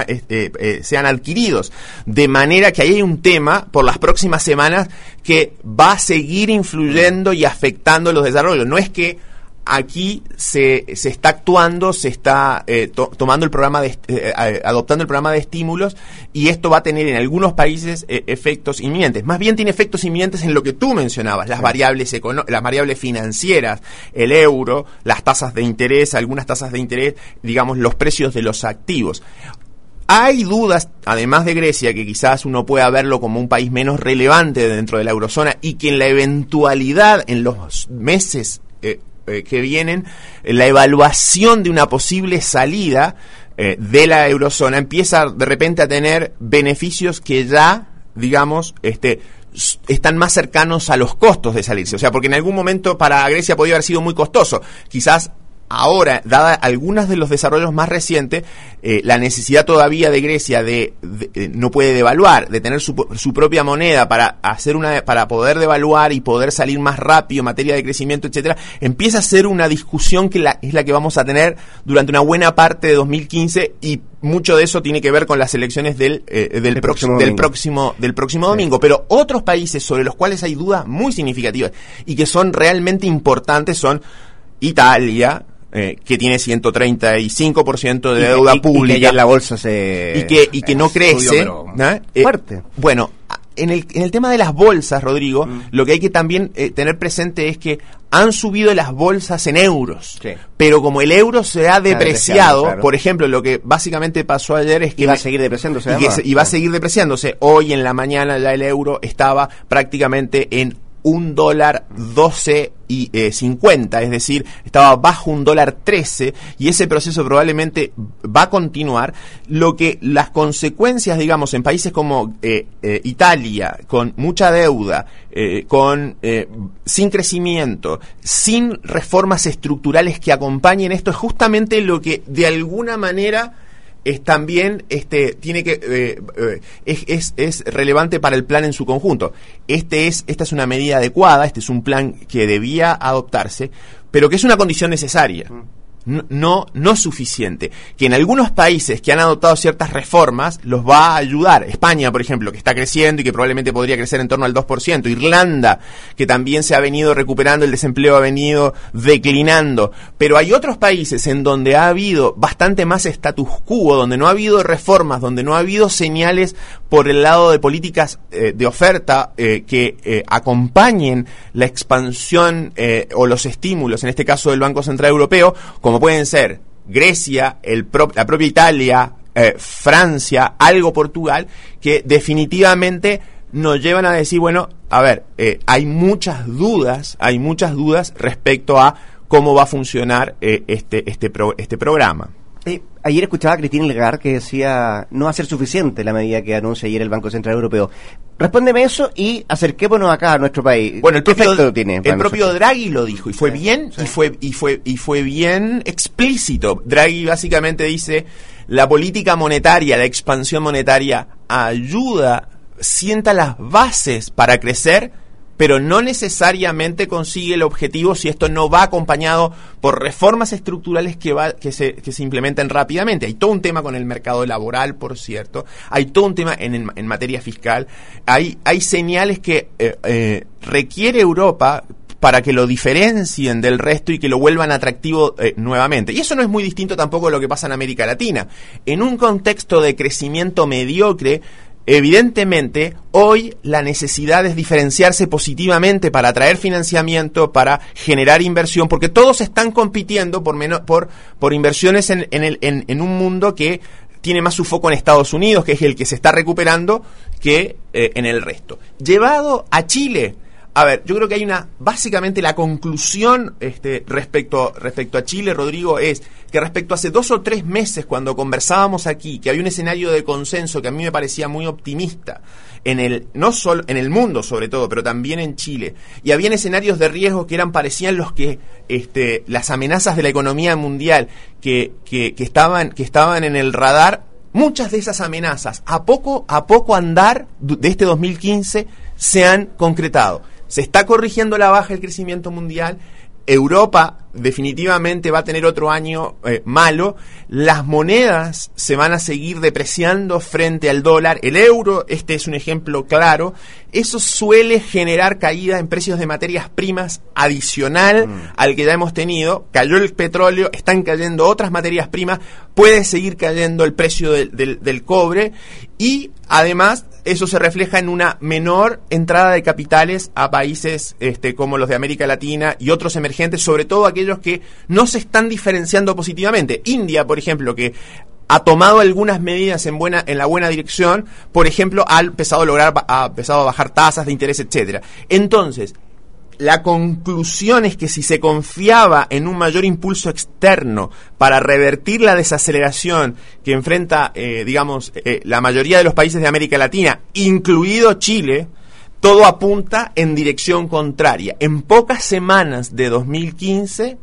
sean adquiridos. De manera que ahí hay un tema por las próximas semanas que va a seguir influyendo y afectando los desarrollos. No es que aquí se está actuando, se está tomando el programa adoptando el programa de estímulos, y esto va a tener en algunos países efectos inminentes. Más bien tiene efectos inminentes en lo que tú mencionabas, las variables financieras, el euro, las tasas de interés, algunas tasas de interés, digamos, los precios de los activos. Hay dudas, además de Grecia, que quizás uno pueda verlo como un país menos relevante dentro de la eurozona y que en la eventualidad, en los meses que vienen, la evaluación de una posible salida de la eurozona empieza de repente a tener beneficios que ya, digamos, están más cercanos a los costos de salirse. O sea, porque en algún momento para Grecia podía haber sido muy costoso. Quizás ahora, dada algunos de los desarrollos más recientes, la necesidad todavía de Grecia no puede devaluar, de tener su propia moneda para poder devaluar y poder salir más rápido en materia de crecimiento, etcétera, empieza a ser una discusión que es la que vamos a tener durante una buena parte de 2015, y mucho de eso tiene que ver con las elecciones del próximo domingo. Pero otros países sobre los cuales hay dudas muy significativas y que son realmente importantes son Italia, que tiene 135% de deuda pública, y que en la bolsa y que no crece, fuerte. Bueno, en el tema de las bolsas, Rodrigo, lo que hay que también tener presente es que han subido las bolsas en euros, sí, pero como el euro se ha depreciado, claro. Por ejemplo, lo que básicamente pasó ayer es que va a seguir depreciándose, y va a seguir depreciándose. Hoy en la mañana ya el euro estaba prácticamente en $1.12.50, es decir, estaba bajo $1.13, y ese proceso probablemente va a continuar. Lo que las consecuencias, digamos, en países como Italia, con mucha deuda, sin crecimiento, sin reformas estructurales que acompañen esto, es justamente lo que de alguna manera también tiene que es relevante para el plan en su conjunto. Esta es una medida adecuada, este es un plan que debía adoptarse, pero que es una condición necesaria. no suficiente, que en algunos países que han adoptado ciertas reformas los va a ayudar. España, por ejemplo, que está creciendo y que probablemente podría crecer en torno al 2%. Irlanda, que también se ha venido recuperando, el desempleo ha venido declinando. Pero hay otros países en donde ha habido bastante más status quo, donde no ha habido reformas, donde no ha habido señales por el lado de políticas de oferta que acompañen la expansión o los estímulos, en este caso del Banco Central Europeo, como pueden ser Grecia, la propia Italia, Francia, algo Portugal, que definitivamente nos llevan a decir, bueno, a ver, hay muchas dudas respecto a cómo va a funcionar este programa. Ayer escuchaba a Christine Lagarde que decía no va a ser suficiente la medida que anuncia ayer el Banco Central Europeo. Respóndeme eso y acerquémonos acá a nuestro país. Bueno, el propio Draghi lo dijo y fue bien, y fue bien explícito. Draghi básicamente dice: la política monetaria, la expansión monetaria sienta las bases para crecer, pero no necesariamente consigue el objetivo si esto no va acompañado por reformas estructurales que se implementen rápidamente. Hay todo un tema con el mercado laboral, por cierto, hay todo un tema en materia fiscal, hay señales que requiere Europa para que lo diferencien del resto y que lo vuelvan atractivo nuevamente. Y eso no es muy distinto tampoco a lo que pasa en América Latina. En un contexto de crecimiento mediocre, evidentemente, hoy la necesidad es diferenciarse positivamente para atraer financiamiento, para generar inversión, porque todos están compitiendo por inversiones en un mundo que tiene más su foco en Estados Unidos, que es el que se está recuperando, que en el resto. Llevado a Chile, a ver, yo creo que hay básicamente la conclusión respecto a Chile, Rodrigo, es que respecto a hace 2 o 3 meses cuando conversábamos aquí, que había un escenario de consenso que a mí me parecía muy optimista, no solo en el mundo sobre todo, pero también en Chile, y habían escenarios de riesgo que parecían los que las amenazas de la economía mundial que estaban en el radar. Muchas de esas amenazas a poco andar de este 2015 se han concretado. Se está corrigiendo la baja del crecimiento mundial. Europa definitivamente va a tener otro año malo. Las monedas se van a seguir depreciando frente al dólar. El euro, es un ejemplo claro. Eso suele generar caída en precios de materias primas adicional al que ya hemos tenido. Cayó el petróleo, están cayendo otras materias primas, puede seguir cayendo el precio del cobre y además eso se refleja en una menor entrada de capitales a países como los de América Latina y otros emergentes, sobre todo aquellos que no se están diferenciando positivamente. India, por ejemplo, que ha tomado algunas medidas en la buena dirección, por ejemplo, ha empezado a bajar tasas de interés, etcétera. Entonces, la conclusión es que si se confiaba en un mayor impulso externo para revertir la desaceleración que enfrenta, la mayoría de los países de América Latina, incluido Chile, todo apunta en dirección contraria. En estas pocas semanas de 2015,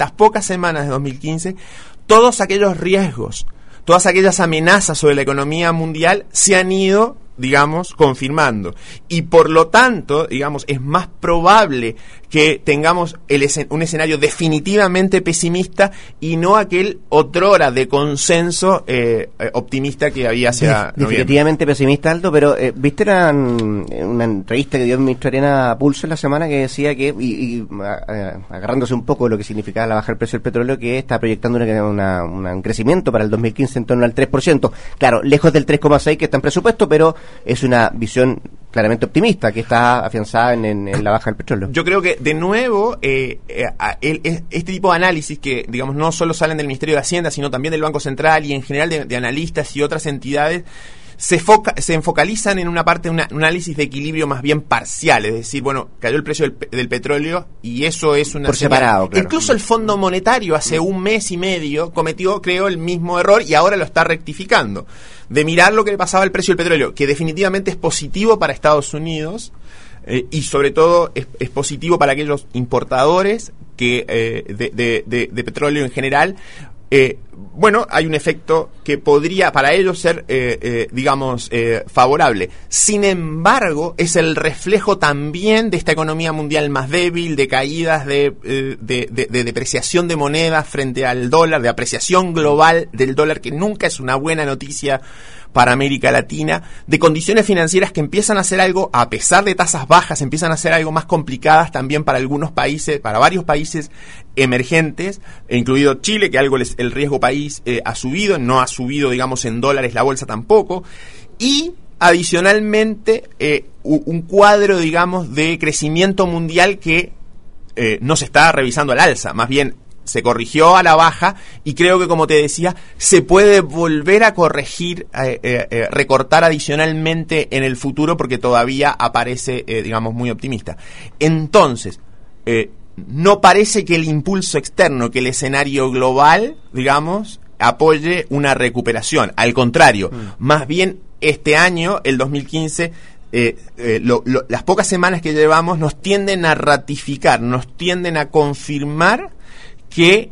todos aquellos riesgos, todas aquellas amenazas sobre la economía mundial se han ido, confirmando. Y por lo tanto, es más probable que tengamos un escenario definitivamente pesimista y no aquel otrora de consenso optimista que había hacia definitivamente pesimista, Aldo, pero ¿viste una entrevista que dio el ministro Arena Pulso en la semana que decía que, agarrándose un poco de lo que significaba la baja del precio del petróleo, que está proyectando un crecimiento para el 2015 en torno al 3%? Claro, lejos del 3,6% que está en presupuesto, pero es una visión claramente optimista que está afianzada en la baja del petróleo. Yo creo que, de nuevo, este tipo de análisis que, no solo salen del Ministerio de Hacienda, sino también del Banco Central y en general de analistas y otras entidades, se enfocalizan en una parte, un análisis de equilibrio más bien parcial, es decir, cayó el precio del petróleo y eso es una... Por separado, claro. Incluso el Fondo Monetario hace un mes y medio cometió, creo, el mismo error y ahora lo está rectificando, de mirar lo que le pasaba al precio del petróleo, que definitivamente es positivo para Estados Unidos y sobre todo es positivo para aquellos importadores de petróleo en general, bueno, hay un efecto que podría para ellos ser, favorable. Sin embargo, es el reflejo también de esta economía mundial más débil, de caídas de depreciación de monedas frente al dólar, de apreciación global del dólar, que nunca es una buena noticia para América Latina, de condiciones financieras que empiezan a ser algo, a pesar de tasas bajas, empiezan a ser algo más complicadas también para algunos países, para varios países emergentes, incluido Chile, que algo el riesgo país ha subido, no ha subido, digamos, en dólares la bolsa tampoco, y adicionalmente un cuadro, digamos, de crecimiento mundial que no se está revisando al alza, más bien se corrigió a la baja, y creo que, como te decía, se puede volver a corregir, recortar adicionalmente en el futuro, porque todavía aparece, digamos, muy optimista. Entonces, no parece que el impulso externo, que el escenario global, digamos, apoye una recuperación. Al contrario, más bien este año, el 2015, las pocas semanas que llevamos nos tienden a ratificar, nos tienden a confirmar que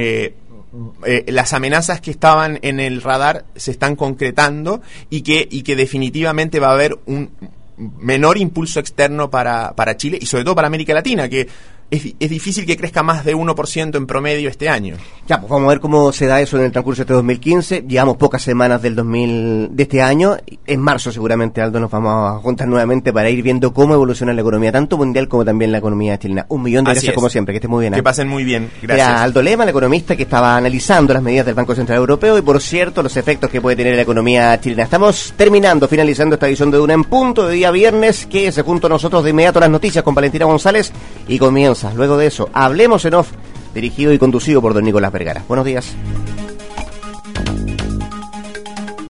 las amenazas que estaban en el radar se están concretando, y que definitivamente va a haber un menor impulso externo para Chile y sobre todo para América Latina, que es difícil que crezca más de 1% en promedio este año. Ya, pues vamos a ver cómo se da eso en el transcurso de este 2015. Llevamos pocas semanas de este año. En marzo seguramente, Aldo, nos vamos a juntar nuevamente para ir viendo cómo evoluciona la economía, tanto mundial como también la economía chilena. 1.000.000 de gracias, como siempre. Que estés muy bien. Que pasen muy bien. Gracias. Era Aldo Lema, el economista que estaba analizando las medidas del Banco Central Europeo y, por cierto, los efectos que puede tener la economía chilena. Estamos finalizando esta edición de Duna en Punto, de día viernes. Quédese junto a nosotros de inmediato a las noticias con Valentina González, y comienza luego de eso Hablemos en Off, dirigido y conducido por don Nicolás Vergara. Buenos días.